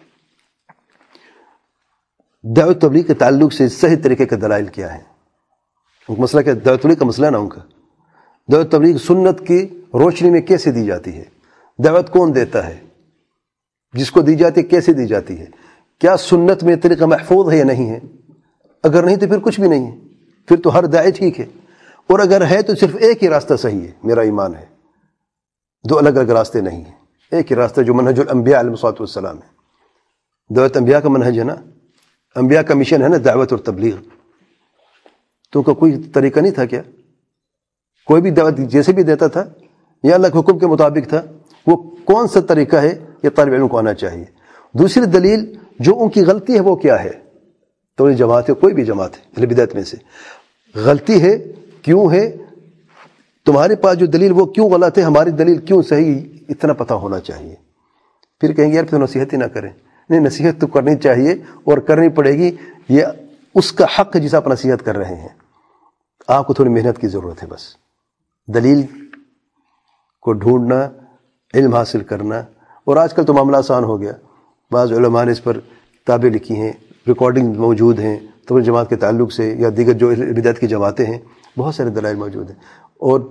A: دعوت تبلیغ کے تعلق سے صحیح طریقے کے دلائل کیا ہے. مسئلہ کیا؟ دعوت تبلیغ کا مسئلہ نا ان کا. دعوت تبلیغ سنت کی روشنی میں کیسے دی جاتی ہے؟ دعوت کون دیتا ہے؟ جس کو دی جاتی ہے کیسے دی جاتی ہے؟ کیا سنت میں طریقہ محفوظ ہے یا نہیں ہے؟ اگر نہیں تو پھر کچھ بھی نہیں ہے، پھر تو ہر داعی ٹھیک ہے. اور اگر ہے تو صرف ایک ہی راستہ صحیح ہے، میرا ایمان ہے، دو الگ الگ راستے نہیں ہیں. ایک ہی راستہ جو منہج الانبیاء علیہ الصلوۃ والسلام ہے. دعوت انبیاء کا منہج ہے نا، انبیاء کا مشن ہے نا دعوت اور تبلیغ. تو کا کوئی طریقہ نہیں تھا کیا؟ کوئی بھی دعوت جیسے بھی دیتا تھا یا اللہ کے حکم کے مطابق تھا؟ وہ کون سا طریقہ ہے یہ طالب علم کو آنا چاہیے. دوسری دلیل جو ان کی غلطی ہے وہ کیا ہے؟ تو یہ جماعت ہے، کوئی بھی جماعت ہے اہل بدعت میں سے، غلطی ہے کیوں ہے؟ تمہارے پاس جو دلیل وہ کیوں غلط ہے، ہماری دلیل کیوں صحیح، اتنا پتہ ہونا چاہیے. پھر کہیں گے یار پھر نصیحت ہی نہ کریں. نہیں، نصیحت تو کرنی چاہیے اور کرنی پڑے گی. یہ اس کا حق ہے جسے آپ نصیحت کر رہے ہیں. آپ کو تھوڑی محنت کی ضرورت ہے، بس دلیل کو ڈھونڈنا، علم حاصل کرنا. اور آج کل تو معاملہ آسان ہو گیا. بعض علماء نے اس پر کتابیں لکھی ہیں، ریکارڈنگ موجود ہیں تبلیغ جماعت کے تعلق سے یا دیگر جو بدعت کی جماعتیں ہیں، بہت سارے دلائل موجود ہیں. اور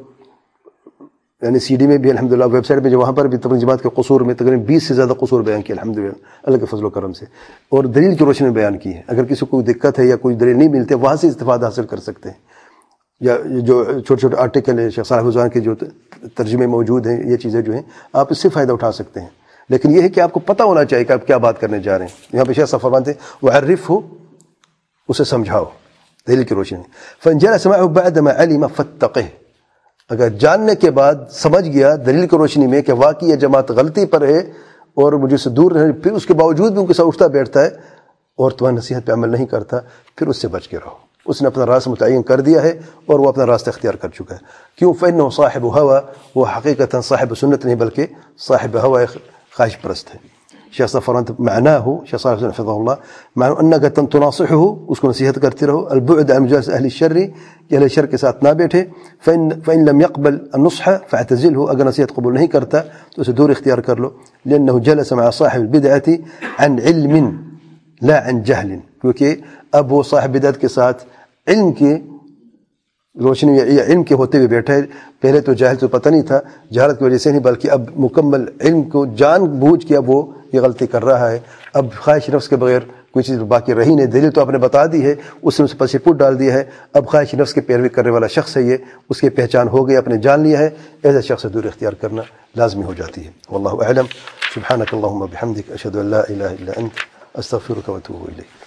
A: یعنی سی ڈی میں بھی الحمدللہ، ویب سائٹ میں جو وہاں پر بھی تبلیغ جماعت کے قصور میں تقریباً بیس سے زیادہ قصور بیان کیے الحمدللہ اللہ کے فضل و کرم سے، اور دلیل کی روشنی میں بیان کی ہے. اگر کسی کو کوئی دقت ہے یا کوئی دلیل نہیں ملتے، وہاں سے استفادہ حاصل کر سکتے ہیں. یا جو چھوٹے چھوٹے آرٹیکل ہیں شیخ صالح فوزان کے جو ترجمے موجود ہیں، یہ چیزیں جو ہیں آپ اس سے فائدہ اٹھا سکتے ہیں. لیکن یہ ہے کہ آپ کو پتہ ہونا چاہیے کہ آپ کیا بات کرنے جا رہے ہیں. یہاں پہ شیخ صاحب فرماتے ہیں وعرف ہو، اسے سمجھاؤ دلیل کی روشنی. فإن جلس معه بعدما علم فاتقه، اگر جاننے کے بعد سمجھ گیا دلیل کی روشنی میں کہ واقعی یہ جماعت غلطی پر ہے اور مجھے سے دور رہے، پھر اس کے باوجود بھی ان کے ساتھ اٹھتا بیٹھتا ہے اور تمہاری نصیحت پہ عمل نہیں کرتا، پھر اس سے بچ کے رہو. اس نے اپنا راستہ متعین کر دیا ہے اور وہ اپنا راستہ اختیار کر چکا ہے. کیوں؟ فإنه صاحب ہوا، وہ حقیقتاً صاحب سنت نہیں بلکہ صاحب ہوا، خواہش پرست ہے. شیخ صاحب فرماتے معناه، شیخ صاحب حفظہ اللہ، معنی انك تناصحه، اس کو نصیحت کرتے رہو، البعد عن مجالس اہل الشر، کہ اہل شر کے ساتھ نہ بیٹھے. فإن فإن لم يقبل النصح فاعتزله، اگر نصیحت قبول نہیں کرتا تو اسے دور اختیار کر لو. لأنه جلس مع صاحب البدعة عن علم لا عن جهل، کیونکہ اب وہ صاحب بدعت کے ساتھ علم کی روشنی یا علم کے ہوتے ہوئے بیٹھا ہے. پہلے تو جاہل تو پتہ نہیں تھا، جہالت کی وجہ سے نہیں، بلکہ اب مکمل علم کو جان بوجھ کے اب وہ یہ غلطی کر رہا ہے. اب خواہش نفس کے بغیر کوئی چیز باقی رہی نہیں. دلیل تو آپ نے بتا دی ہے، اس نے اسے پسی پوٹ ڈال دیا ہے. اب خواہش نفس کے پیروی کرنے والا شخص ہے، یہ اس کی پہچان ہو گئی، آپ نے جان لیا ہے. ایسا شخص سے دور اختیار کرنا لازمی ہو جاتی ہے. واللہ اعلم. سبحانک اللہم وبحمدک، اشہد ان لا الہ الا انت، استغفرک واتوب الیک.